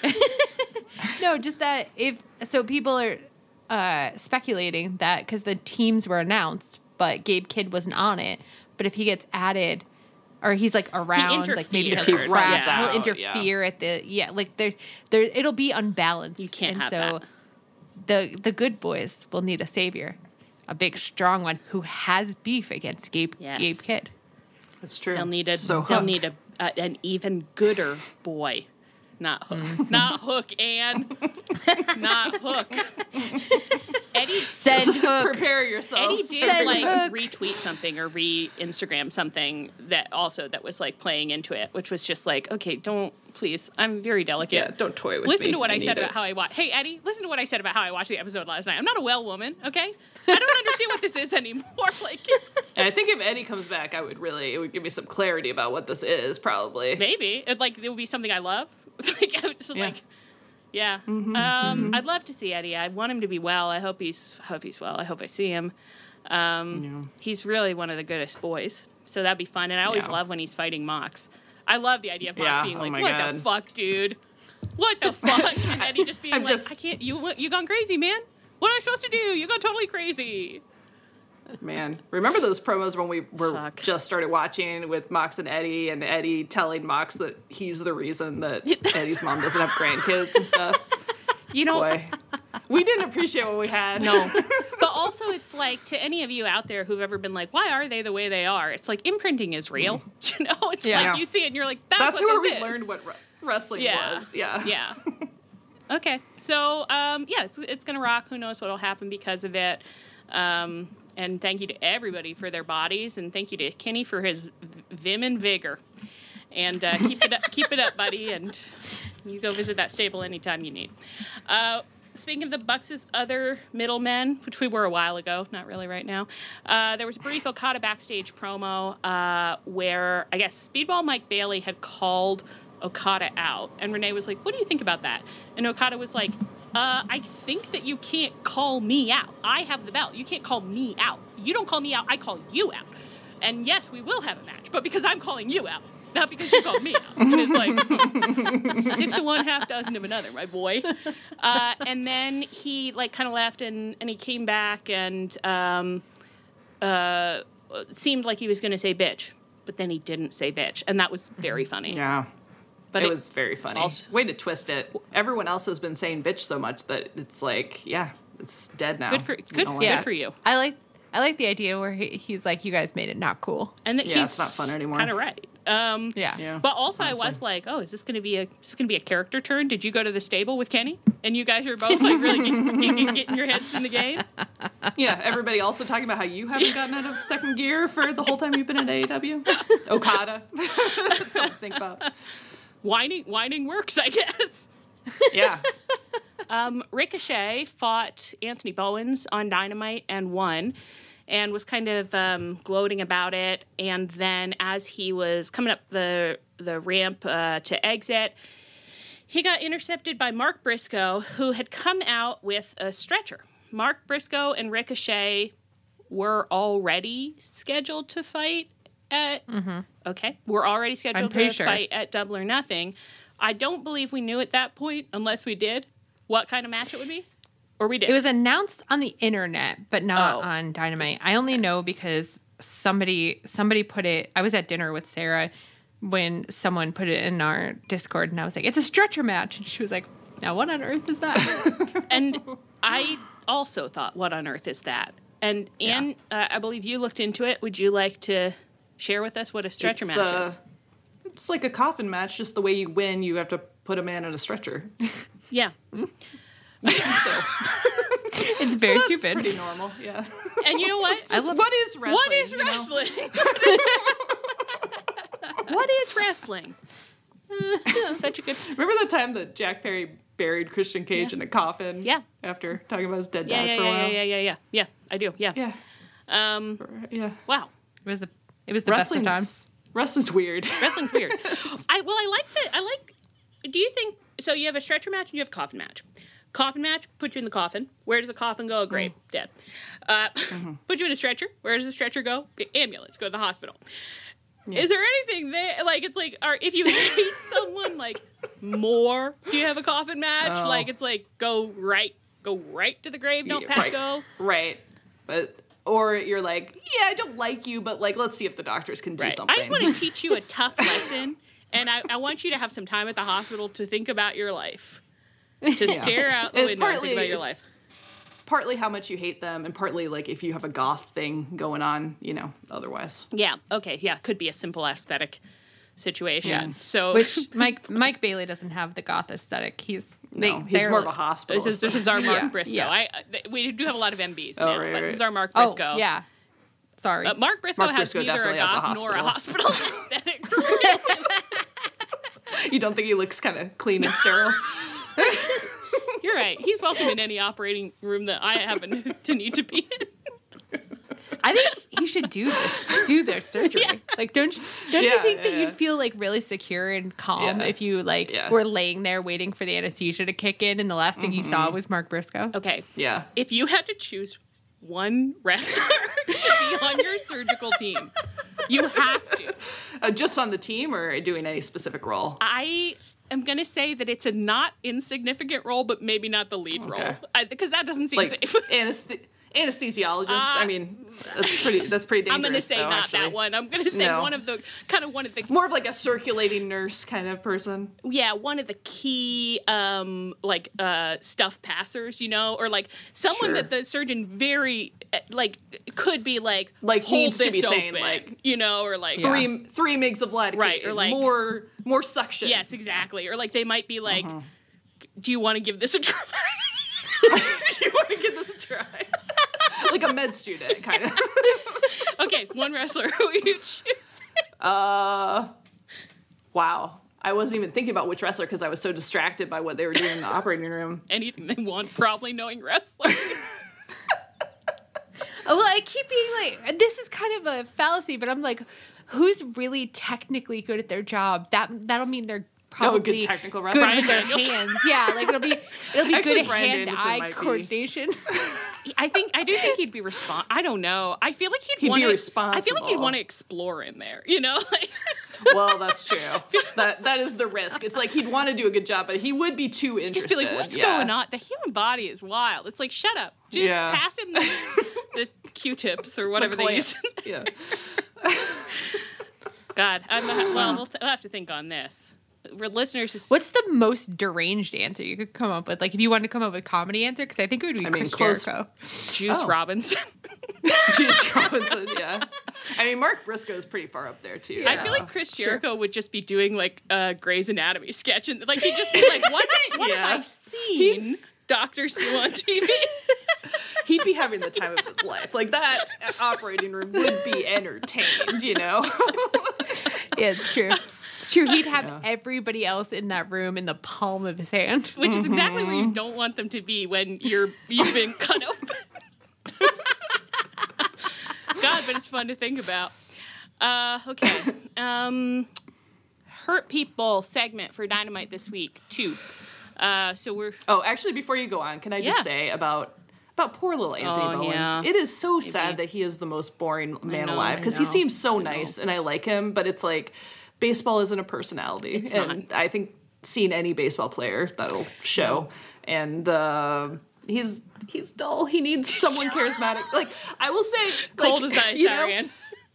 No, just that if so, people are uh, speculating that because the teams were announced, but Gabe Kidd wasn't on it. But if he gets added, or he's like around, like maybe If the he crowd, runs out, he'll interfere yeah. at the yeah, like there's there it'll be unbalanced. You can't and have so that. the the good boys will need a savior, a big strong one who has beef against Gabe Yes. Gabe Kidd. That's true. They'll need a. So they'll Hook. need a, a an even gooder boy. Not Hook. Mm. Not Hook, Anne. Not Hook. Eddie Send Hook. Prepare yourself. Eddie did Send like Hook. retweet something or re-Instagram something that also that was like playing into it, which was just like, okay, don't please. I'm very delicate. Yeah, don't toy with listen me. to what I, I said it. about how I watch. Hey Eddie, listen to what I said about how I watched the episode last night. I'm not a well woman, okay? I don't understand what this is anymore. Like, and I think if Eddie comes back, I would really it would give me some clarity about what this is. Probably. maybe it like it would be something I love. Like I was just Yeah. like, yeah. Mm-hmm, um, mm-hmm. I'd love to see Eddie. I want him to be well. I hope he's hope he's well. I hope I see him. Um, Yeah. He's really one of the goodest boys, so that'd be fun. And I always Yeah. love when he's fighting Mox. I love the idea of Mox Yeah, being oh like, my "What God. the fuck, dude? What the fuck?" And Eddie just being I'm like, just- "I can't. You you gone crazy, man? What am I supposed to do? You gone totally crazy." Man, remember those promos when we were Fuck. just started watching with Mox and Eddie, and Eddie telling Mox that he's the reason that Eddie's mom doesn't have grandkids and stuff. You know, Boy, we didn't appreciate what we had. No. But also, it's like, to any of you out there who've ever been like, why are they the way they are? It's like, imprinting is real. You know? It's Yeah. like, you see it and you're like, that's, That's what where this we is. learned what re- wrestling Yeah. was. Yeah. Yeah. Okay. So, um, yeah, it's, it's going to rock. Who knows what will happen because of it. Um, And thank you to everybody for their bodies, and thank you to Kenny for his vim and vigor. And uh, keep it up, keep it up, buddy, and you go visit that stable anytime you need. Uh, speaking of the Bucks' other middlemen, which we were a while ago, not really right now, uh, there was a brief Okada backstage promo uh, where, I guess, Speedball Mike Bailey had called Okada out, and Renee was like, what do you think about that? And Okada was like, uh, I think that you can't call me out. I have the belt. You can't call me out. You don't call me out, I call you out. And yes, we will have a match, but because I'm calling you out. Not because you called me out. And it's like six of one, half dozen of another, my boy. Uh, and then he like kind of left, and, and he came back and um, uh, seemed like he was going to say bitch, but then he didn't say bitch, and that was very funny. Yeah. But it, it was very funny. also- Way to twist it. Everyone else has been saying bitch so much that it's like, yeah, it's dead now. Good for good, No one- good for you. I like I like the idea where he, he's like, you guys made it not cool. And that Yeah, he's it's not fun anymore. Kind of right. Um, Yeah. Yeah. But also, honestly. I was like, "Oh, is this going to be a is this going to be a character turn? Did you go to the stable with Kenny, and you guys are both like really get, get, get, getting your heads in the game?" Yeah, everybody also talking about how you haven't gotten out of second gear for the whole time you've been in A E W. Okada. Something to think about. Whining, whining works, I guess. Yeah. Um, Ricochet fought Anthony Bowens on Dynamite and won, and was kind of um, gloating about it. And then, as he was coming up the the ramp uh, to exit, he got intercepted by Mark Briscoe, who had come out with a stretcher. Mark Briscoe and Ricochet were already scheduled to fight at mm-hmm. okay, we're already scheduled to sure. fight at Double or Nothing. I don't believe we knew at that point, unless we did, what kind of match it would be, or we did. It was announced on the internet, but not Oh. on Dynamite. I only know because somebody somebody put it. I was at dinner with Sarah when someone put it in our Discord, and I was like, "It's a stretcher match," and she was like, "Now, what on earth is that?" And I also thought, what on earth is that? And Anne, uh, I believe you looked into it. Would you like to share with us what a stretcher It's, match uh, is? It's like a coffin match, just the way you win, you have to put a man in a stretcher. Yeah. So, It's very that's stupid. pretty normal, yeah. And you know what? Just, love- what is wrestling? What is you know? wrestling? What is wrestling? Such a good. Remember that time that Jack Perry buried Christian Cage Yeah. in a coffin? Yeah. After talking about his dead Yeah, dad yeah, for a yeah, while? yeah, yeah, yeah, yeah. I do. Yeah. Yeah. Um. Yeah. Wow. It was the it was the best of Wrestling's, times. wrestling's weird. Wrestling's weird. I well, I like the. I like. Do you think so? You have a stretcher match and you have a coffin match. Coffin match, put you in the coffin. Where does the coffin go? A grave, Mm. dead. Uh, Mm-hmm. Put you in a stretcher. Where does the stretcher go? The ambulance. Go to the hospital. Yeah. Is there anything there? Like it's like, or if you hate someone like more, do you have a coffin match? Oh. Like it's like go right, go right to the grave. Don't Yeah, pass right. go. Right. But or you're like, yeah, I don't like you, but like let's see if the doctors can do Right. something. I just want to teach you a tough lesson, and I, I want you to have some time at the hospital to think about your life, to stare out the It's window and partly think about your it's life. partly how much you hate them, and partly like if you have a goth thing going on, you know, otherwise. Yeah. Okay. Yeah. Could be a simple aesthetic situation. Yeah. So Which Mike Mike Bailey doesn't have the goth aesthetic. He's they, No, he's they're- more of a hospital. this is this is our Mark Yeah, Briscoe. yeah. I uh, th- we do have a lot of M Bs Oh, now, right, but right. this is our Mark Oh Briscoe. yeah, sorry. Uh, Mark Briscoe Mark has Briscoe neither a definitely has a goth nor a hospital. hospital aesthetic. You don't think he looks kind of clean and sterile? You're right. He's welcome in any operating room that I happen to need to be in. I think he should do this, do their surgery. Yeah. Like, don't you, don't you Yeah, think yeah, that yeah. you'd feel like really secure and calm Yeah. if you like Yeah. were laying there waiting for the anesthesia to kick in, and the last thing you Mm-hmm. saw was Mark Briscoe? Okay. Yeah. If you had to choose one wrestler to be on your surgical team, you have to. Uh, just on the team or doing any specific role? I am going to say that it's a not insignificant role, but maybe not the lead Okay. role. Because that doesn't seem Like safe. anesthe- anesthesiologist? I mean, that's pretty. That's pretty dangerous. I'm going to say though, not actually. that one. I'm going to say No. one of the, kind of one of the, More of like a circulating nurse kind of person. yeah, one of the key, um, like, uh, stuff passers, you know, or like someone Sure. that the surgeon very, uh, like, could be like, Like, hold needs to this be saying, open, like, you know, or like, Three three migs of lidocaine. Right, or like- more more suction. yes, exactly. Or like they might be like, do you want to give this a try? Do you want to give this a try? like a med student, kind of. Okay, one wrestler. Who are you choosing? Uh, wow. I wasn't even thinking about which wrestler because I was so distracted by what they were doing in the operating room. Anything they want, probably knowing wrestlers. Well, I keep being like, this is kind of a fallacy, but I'm like, who's really technically good at their job? That that'll mean they're probably Oh, good technical good wrestler. with their Brian Danielson. hands. Yeah, like it'll be it'll be Actually, good at Brian Danielson hand-eye might be. coordination. I think I do think he'd be respon I don't know. I feel like he'd, He'd be want to. I feel responsible. like he'd want to explore in there. You know, like Well, that's true. That that is the risk. It's like he'd want to do a good job, but he would be too interested. just be like, "What's Yeah. going on?" The human body is wild. It's like, shut up. Just Yeah. pass him the, the Q-tips or whatever The they use. clamps. Yeah. God, I'm not, well, we'll, th- we'll have to think on this. For listeners, is, What's the most deranged answer you could come up with? Like, if you wanted to come up with a comedy answer, because I think it would be I mean, Chris close- Jericho. Juice Oh. Robinson? Juice Robinson, yeah. I mean, Mark Briscoe is pretty far up there, too. I feel like Chris Jericho would just be doing like a Grey's Anatomy sketch, and like he'd just be like, "What? What Yeah. have I seen doctors do on T V?" He'd be having the time of his life. Like, that operating room would be entertained, you know? Yeah, it's true. It's true. He'd have everybody else in that room in the palm of his hand. Which is exactly where Mm-hmm. you don't want them to be when you're you've been cut open. God, but it's fun to think about. Uh, okay. Um, Hurt People segment for Dynamite this week, two. Uh, so we're Oh, actually, before you go on, can I just Yeah. say about about poor little Anthony Oh, Bowens? yeah. It is so sad that he is the most boring man know, alive I because he know, seems so I know. nice and I like him, but it's like baseball isn't a personality, It's and I think seeing any baseball player that'll show. And uh, he's he's dull. He needs someone charismatic. Like I will say, cold like, as ice, you know, Ariane.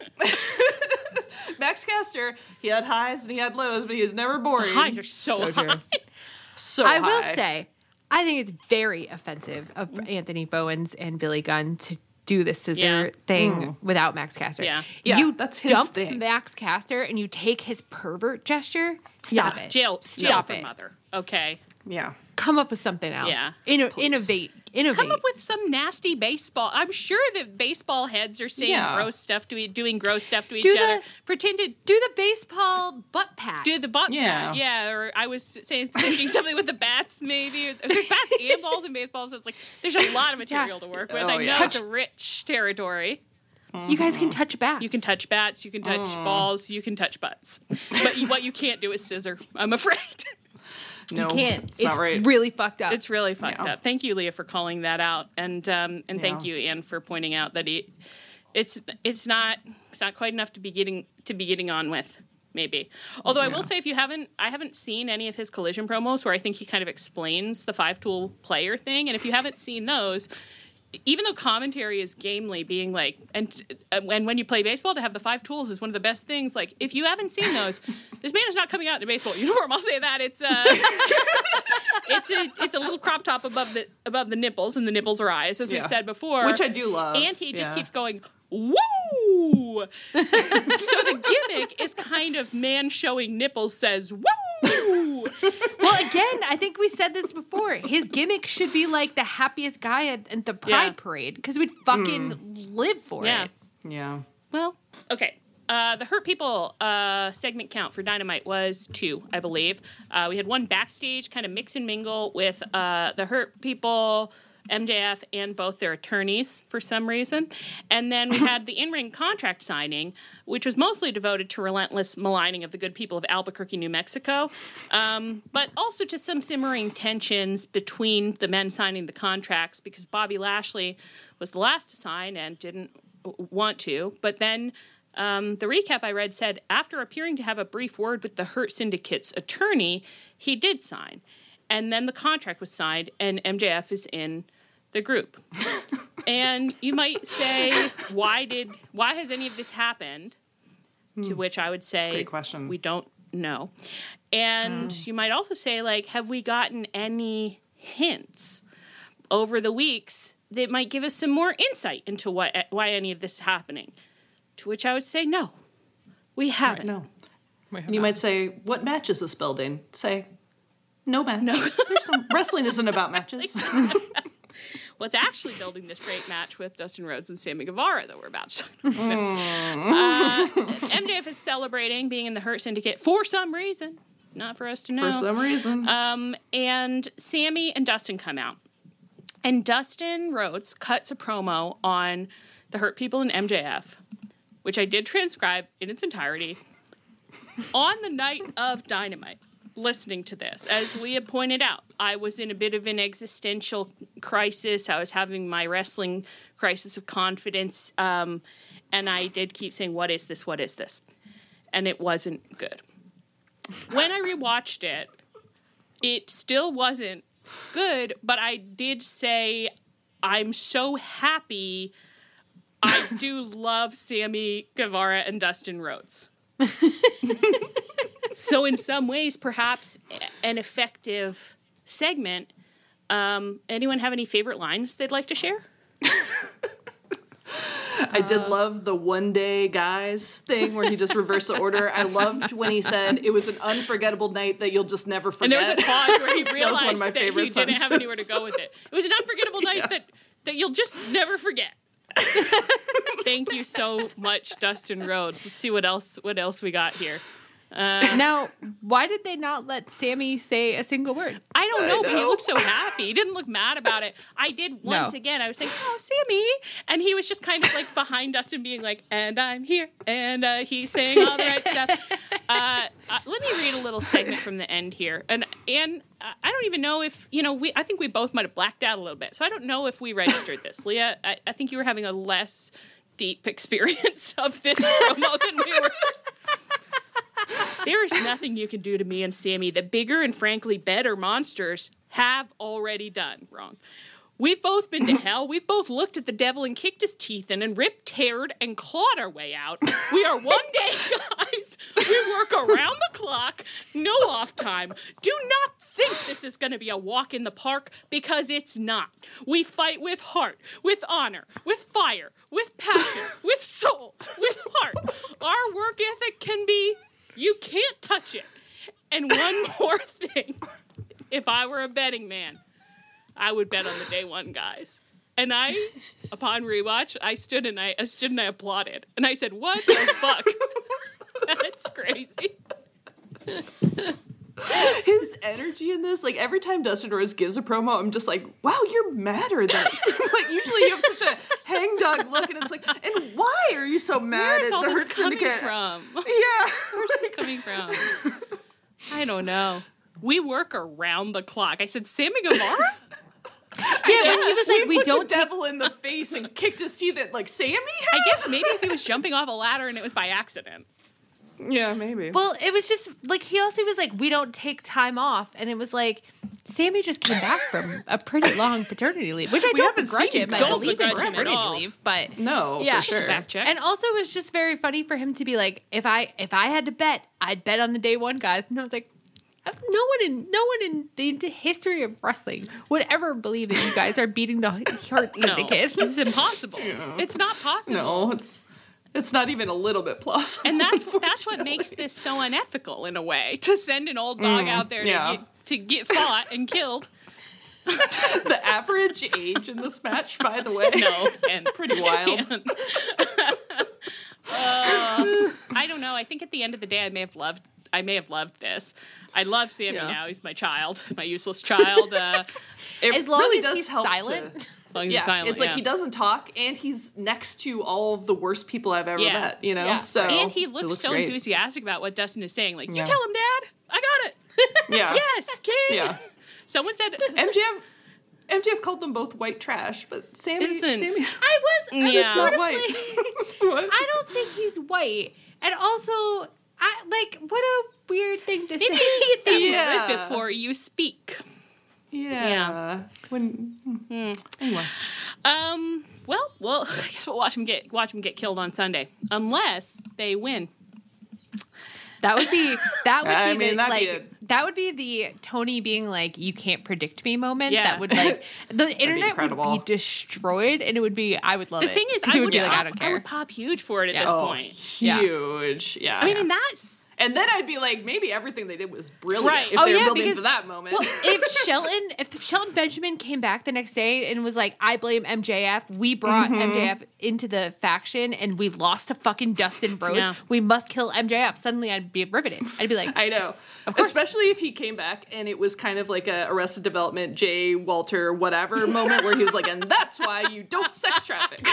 Max Caster, he had highs and he had lows, but he was never boring. Highs are so, So true. high. so I will high. say, I think it's very offensive of Anthony Bowens and Billy Gunn to do the scissor Yeah. thing without Max Caster. Yeah. Yeah, you that's his dump thing. Max Caster and you take his pervert gesture. Stop Yeah. it. Jail, jail Stop for it. mother. Okay. Yeah. Come up with something else. Yeah. Inno- Please. innovate. Innovate. Come up with some nasty baseball. I'm sure that baseball heads are saying Yeah. gross stuff to e- doing gross stuff to each Do other. the- Pretend to do the baseball butt pat. do the butt Yeah. pat. Yeah, or I was saying thinking something with the bats, maybe. There's bats and balls in baseball, so it's like there's a lot of material to work with. Oh, I know yeah. it's a rich territory. You guys can touch bats. You can touch bats, you can touch Mm. balls, you can touch butts. But you, what you can't do is scissor, I'm afraid. No, You can't. It's, It's, not right. really fucked up. It's really fucked Yeah. up. Thank you, Leah, for calling that out, and um, and thank Yeah. you, Anne, for pointing out that it, it's it's not it's not quite enough to be getting to be getting on with. Maybe. Although I will say, if you haven't, I haven't seen any of his Collision promos where I think he kind of explains the five tool player thing, and if you haven't seen those. Even though commentary is gamely being like, and and when you play baseball, to have the five tools is one of the best things. Like, if you haven't seen those, this man is not coming out in a baseball uniform. I'll say that it's uh, it's a it's a little crop top above the above the nipples, and the nipples are eyes, as Yeah. we've said before, Which I do love. And he just Yeah. keeps going, woo! So the gimmick is kind of man showing nipples says woo. Well, again, I think we said this before. His gimmick should be like the happiest guy at, at the Pride Yeah. Parade because we'd fucking live for Yeah. it. Yeah. Well, okay. Uh, the Hurt People uh, segment count for Dynamite was two, I believe. Uh, we had one backstage kind of mix and mingle with uh, the Hurt People, M J F, and both their attorneys for some reason. And then we had the in-ring contract signing, which was mostly devoted to relentless maligning of the good people of Albuquerque, New Mexico, um, but also to some simmering tensions between the men signing the contracts because Bobby Lashley was the last to sign and didn't w- want to. But then um, the recap I read said after appearing to have a brief word with the Hurt Syndicate's attorney, he did sign. And then the contract was signed, and M J F is in the group. And you might say, why did why has any of this happened? To which I would say, Great question. we don't know. And you might also say, like, have we gotten any hints over the weeks that might give us some more insight into what why any of this is happening? To which I would say, no, we haven't. No. And you might say, what match is this building? Say, no match. No. There's some, wrestling isn't about matches. what's actually building this great match with Dustin Rhodes and Sammy Guevara that we're about to talk about. uh, M J F is celebrating being in the Hurt Syndicate for some reason. Not for us to know. For some reason. Um, and Sammy and Dustin come out. And Dustin Rhodes cuts a promo on the Hurt People in M J F, which I did transcribe in its entirety, on the night of Dynamite. Listening to this, as we had pointed out, I was in a bit of an existential crisis. I was having my wrestling crisis of confidence, um, and I did keep saying, what is this, what is this? And it wasn't good. When I rewatched it, it still wasn't good, but I did say, I'm so happy. I do love Sammy Guevara and Dustin Rhodes. So in some ways, perhaps an effective segment. Um, anyone have any favorite lines they'd like to share? I did love the one day guys thing where he just reversed the order. I loved when he said it was an unforgettable night that you'll just never forget. And there was a pause where he realized that, that he sentences. didn't have anywhere to go with it. It was an unforgettable night Yeah. that, that you'll just never forget. Thank you so much, Dustin Rhodes. Let's see what else what else we got here. Uh, Now, why did they not let Sammy say a single word? I don't know, I but he know. looked so happy. He didn't look mad about it. I did once No. again. I was saying, oh, Sammy. And he was just kind of like behind us and being like, and I'm here. And uh, he's saying all the right stuff. Uh, uh, let me read a little segment from the end here. And and uh, I don't even know if, you know, we. I think we both might have blacked out a little bit. So I don't know if we registered this. Leah, I, I think you were having a less deep experience of this promo than we were. There is nothing you can do to me and Sammy that bigger and frankly better monsters have already done. Wrong. We've both been to hell. We've both looked at the devil and kicked his teeth in and ripped, teared, and clawed our way out. We are one day guys. We work around the clock, no off time. Do not think this is going to be a walk in the park, because it's not. We fight with heart, with honor, with fire, with passion, with soul, with heart. Our work ethic can be, you can't touch it. And one more thing. If I were a betting man, I would bet on the day one guys. And I, upon rewatch, I stood and I, I stood and I applauded. And I said, what the fuck? That's crazy. His energy in this, like every time Dustin Rhodes gives a promo, I'm just like, wow, you're madder than it seems. Like usually you have such a hangdog look, and it's like, and why are you so mad Where's at all the this Hurt coming Syndicate? from? Yeah. Where's this coming from? I don't know. We work around the clock. I said, Sammy Guevara? Yeah, when he was like, we put don't the take devil in the face and kicked his teeth at like Sammy has? I guess maybe if he was jumping off a ladder and it was by accident. Yeah, maybe. Well, it was just like he also was like, we don't take time off, and it was like Sammy just came back from a pretty long paternity leave, which I We don't haven't begrudge seen him. I Don't believe in begrudge him at paternity all. leave, but no, yeah, for sure. Fact check. and also it was just very funny for him to be like, if I if I had to bet, I'd bet on the day one guys, and I was like, no one in no one in the history of wrestling would ever believe that you guys are beating the Hurt No, Syndicate. this is impossible. It's not possible. No, it's it's not even a little bit plausible. And that's that's what makes this so unethical in a way, to send an old dog out there to, yeah. get, to get fought and killed. The average age in this match, by the way, No, and pretty wild. And, uh, I don't know. I think at the end of the day, I may have loved. I may have loved this. I love Sammy Yeah. now. He's my child, my useless child. Uh, It As long really as does he's help silent. to- long as he's yeah, silent, it's like yeah. he doesn't talk, and he's next to all of the worst people I've ever Yeah. met. You know, Yeah. so and he looks, so great. enthusiastic about what Dustin is saying. Like, you Yeah. tell him, Dad. I got it. Yeah, Yes, kid. yeah. Someone said, M J F, M J F called them both white trash, but Sammy, Listen. Sammy's I was, I Yeah. was sort not of white. like, What? I don't think he's white, and also, I like what a weird thing to maybe say. eat that Yeah. word before you speak. Yeah. Yeah. When anyway, Um. Well, well. I guess we'll watch him get watch him get killed on Sunday, unless they win. That would be that would I be mean, the, that'd like be a- that would be the Tony being like, you can't predict me moment. Yeah. That would like the internet would incredible. be destroyed, and it would be I would love The it. thing is, 'Cause I it would, be pop, like, I don't I care. would pop huge for it at Yeah. this oh, point. Yeah. huge. Yeah. I mean, and that's And then I'd be like, maybe everything they did was brilliant Right. if Oh, they were yeah, building because- to that moment. Well, if Shelton, if Shelton Benjamin came back the next day and was like, "I blame M J F. We brought Mm-hmm. M J F into the faction, and we lost to fucking Dustin Rhodes. Yeah. We must kill M J F." Suddenly, I'd be riveted. I'd be like, I know. Of course. Especially if he came back and it was kind of like a Arrested Development, Jay, Walter, whatever moment where he was like, and that's why you don't sex traffic.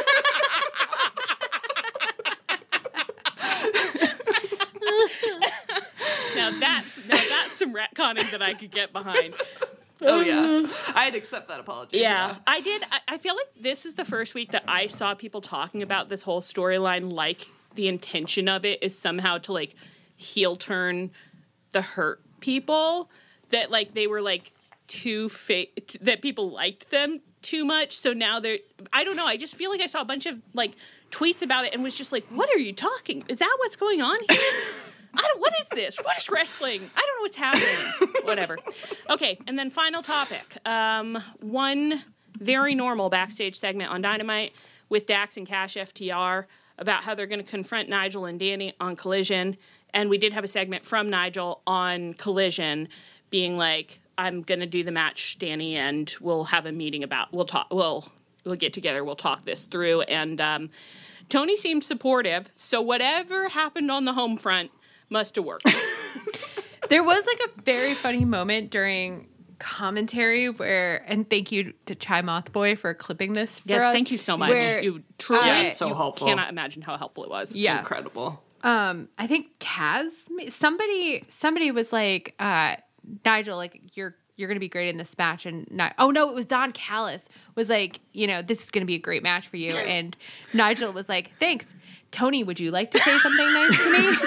Now that's now that's some retconning that I could get behind. Oh, yeah. I'd accept that apology. Yeah, I did. I, I feel like this is the first week that I saw people talking about this whole storyline like the intention of it is somehow to like heel turn the hurt people, that like they were like too fake, that people liked them too much. So now they're, I don't know. I just feel like I saw a bunch of like tweets about it and was just like, what are you talking? Is that what's going on here? I don't, what is this? What is wrestling? I don't know what's happening. Whatever. Okay, and then final topic. Um, one very normal backstage segment on Dynamite with Dax and Cash F T R about how they're going to confront Nigel and Danny on Collision. And we did have a segment from Nigel on Collision being like, I'm going to do the match, Danny, and we'll have a meeting about, we'll talk, we'll, we'll get together, we'll talk this through. And um, Tony seemed supportive. So whatever happened on the home front must have worked. there was like a very funny moment during commentary where, and thank you to Chai Mothboy for clipping this for Yes, us, thank you so much. where, You truly, uh, Yeah, so you helpful. cannot imagine how helpful it was. yeah. Incredible. Um, I think Taz, somebody, somebody was like, uh, Nigel, like you're, you're going to be great in this match. And not, oh no, it was Don Callis was like, you know, this is going to be a great match for you. And Nigel was like, thanks. Tony, would you like to say something nice to me?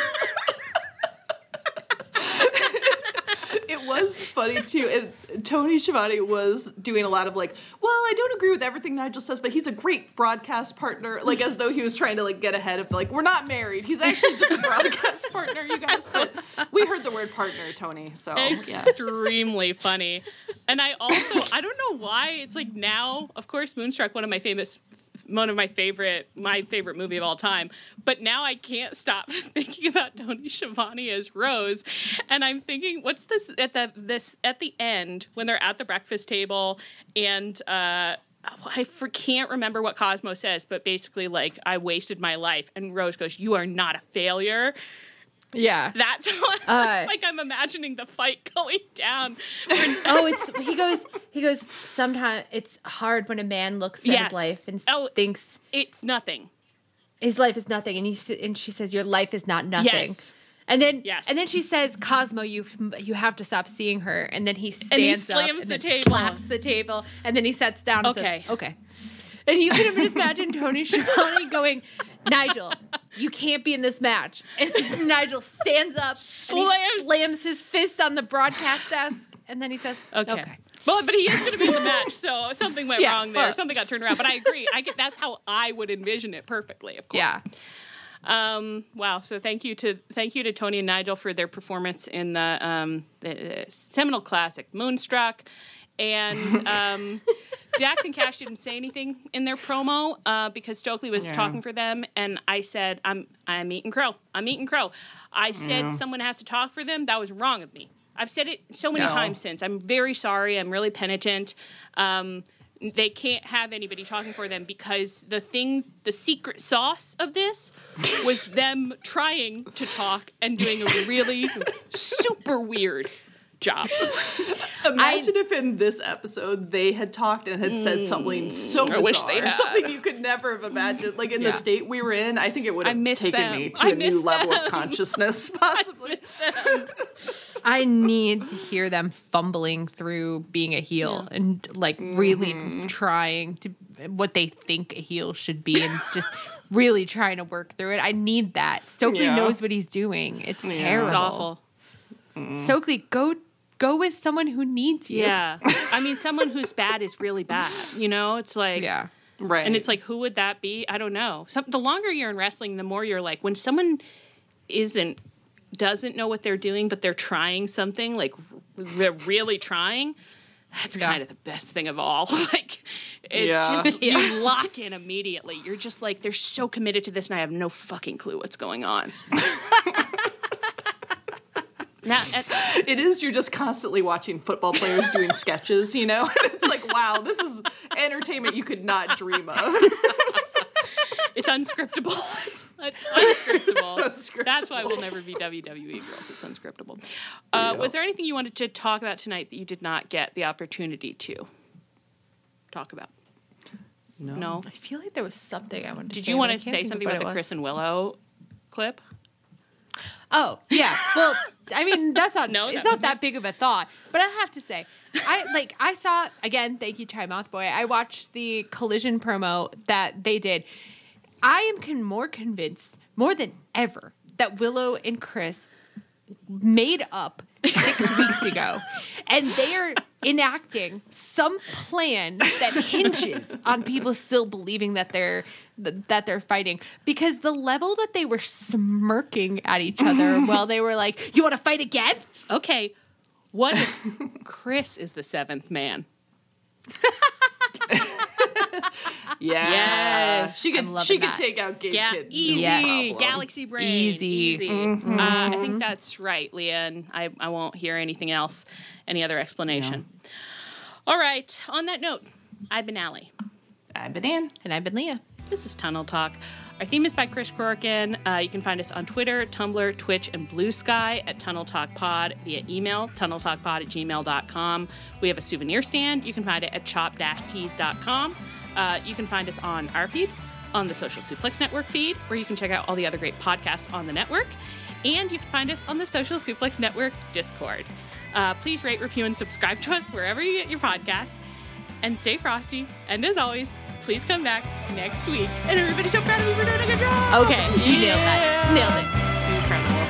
It was funny too, and Tony Schiavone was doing a lot of like, well, I don't agree with everything Nigel says, but he's a great broadcast partner, like as though he was trying to like get ahead of like, we're not married. He's actually just a broadcast partner, you guys. But we heard the word partner, Tony. So yeah, Extremely funny. And I also, I don't know why, it's like now, of course, Moonstruck, one of my famous, one of my favorite, my favorite movie of all time. But now I can't stop thinking about Tony Schiavone as Rose. And I'm thinking, what's this at the, this, at the end when they're at the breakfast table and, uh, I for, can't remember what Cosmo says, but basically like, I wasted my life. And Rose goes, you are not a failure. Yeah. That's how I, Uh, it's like I'm imagining the fight going down. Oh, it's he goes he goes sometimes it's hard when a man looks at Yes. his life and Oh. thinks It's nothing. his life is nothing, and he s- and she says your life is not nothing. Yes. And then Yes. and then she says, Cosmo, you you have to stop seeing her. And then he stands And he up slams and the then table. slaps the table, and then he sets down and Okay. says, okay. And you can just imagine Tony Schiavone going, Nigel, you can't be in this match. And Nigel stands up and Slam. he slams his fist on the broadcast desk, and then he says, Okay. okay. Well, but he is going to be in the match, so something went Yeah, wrong there. well- Something got turned around. But I agree. I get that's how I would envision it perfectly. Of course. Yeah. Um, wow. So thank you to thank you to Tony and Nigel for their performance in the, um, the seminal classic Moonstruck. And um, Dax and Cash didn't say anything in their promo uh, because Stokely was Yeah. talking for them, and I said, "I'm I'm eating crow. I'm eating crow." I said Yeah. someone has to talk for them. That was wrong of me. I've said it so many No. times since. I'm very sorry. I'm really penitent. Um, they can't have anybody talking for them because the thing, the secret sauce of this was them trying to talk and doing a really super weird job. imagine if in this episode they had talked and had said something so bizarre, I wish they had. something you could never have imagined. Like in Yeah. the state we were in, I think it would I have miss taken them. me to I a miss new level them. of consciousness, possibly. I need to hear them fumbling through being a heel and like really trying to what they think a heel should be and just really trying to work through it. I need that. Stokely Yeah. knows what he's doing. It's Yeah. terrible. It's awful. Stokely, go go with someone who needs you. Yeah. I mean, someone who's bad is really bad. You know, it's like, Yeah. Right. and it's like, who would that be? I don't know. Some, the longer you're in wrestling, the more you're like, when someone isn't, doesn't know what they're doing, but they're trying something, like they're really trying, that's Yeah. kind of the best thing of all. Like, it's Yeah. just, Yeah. you lock in immediately. You're just like, they're so committed to this, and I have no fucking clue what's going on. Now, at, It is, you're just constantly watching football players doing sketches, you know? And it's like, wow, this is entertainment you could not dream of. it's unscriptable. It's, it's unscriptable. It's unscriptable. That's why we'll never be W W E girls. It's unscriptable. Uh, Yeah. Was there anything you wanted to talk about tonight that you did not get the opportunity to talk about? No. No. I feel like there was something I wanted to Did say. you but want I to can't say think of something what about it the was. Chris and Willow clip? Oh, yeah. Well, I mean, that's not, No, it's that- not that big of a thought. But I have to say, I like, I saw, again, thank you, Chai Mouth Boy. I watched the Collision promo that they did. I am con- more convinced, more than ever, that Willow and Chris made up six weeks ago. And they are enacting some plan that hinges on people still believing that they're that they're fighting, because the level that they were smirking at each other while they were like, "You want to fight again?" Okay, what if Chris is the seventh man? Yeah. Yes. She I'm could loving she could that. take out Gabe Yeah, Kid. easy. Yes. No problem. Galaxy brain. Easy. Easy. Uh, I think that's right, Leah, and I, I won't hear anything else, any other explanation. All right, on that note, I've been Allie. I've been in. And I've been Leah. This is Tunnel Talk. Our theme is by Chris Corkin. Uh, you can find us on Twitter, Tumblr, Twitch, and Blue Sky at Tunnel Talk Pod via email, tunnel talk pod at gmail dot com. We have a souvenir stand. You can find it at chop dash keys dot com. Uh, you can find us on our feed, on the Social Suplex Network feed, where you can check out all the other great podcasts on the network. And you can find us on the Social Suplex Network Discord. Uh, please rate, review, and subscribe to us wherever you get your podcasts. And stay frosty. And as always, please come back next week. And everybody's so proud of me for doing a good job. Okay, you nailed that. Nailed it. Incredible.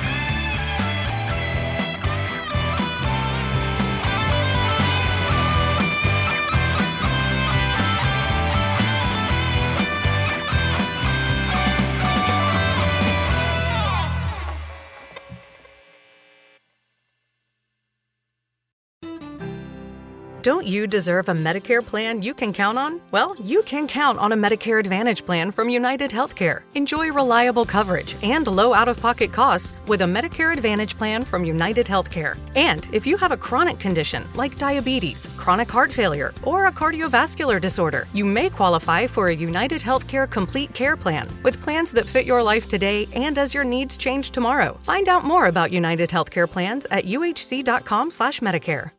Don't you deserve a Medicare plan you can count on? Well, you can count on a Medicare Advantage plan from United Healthcare. Enjoy reliable coverage and low out-of-pocket costs with a Medicare Advantage plan from United Healthcare. And if you have a chronic condition like diabetes, chronic heart failure, or a cardiovascular disorder, you may qualify for a United Healthcare Complete Care Plan with plans that fit your life today and as your needs change tomorrow. Find out more about United Healthcare plans at u h c dot com slash Medicare.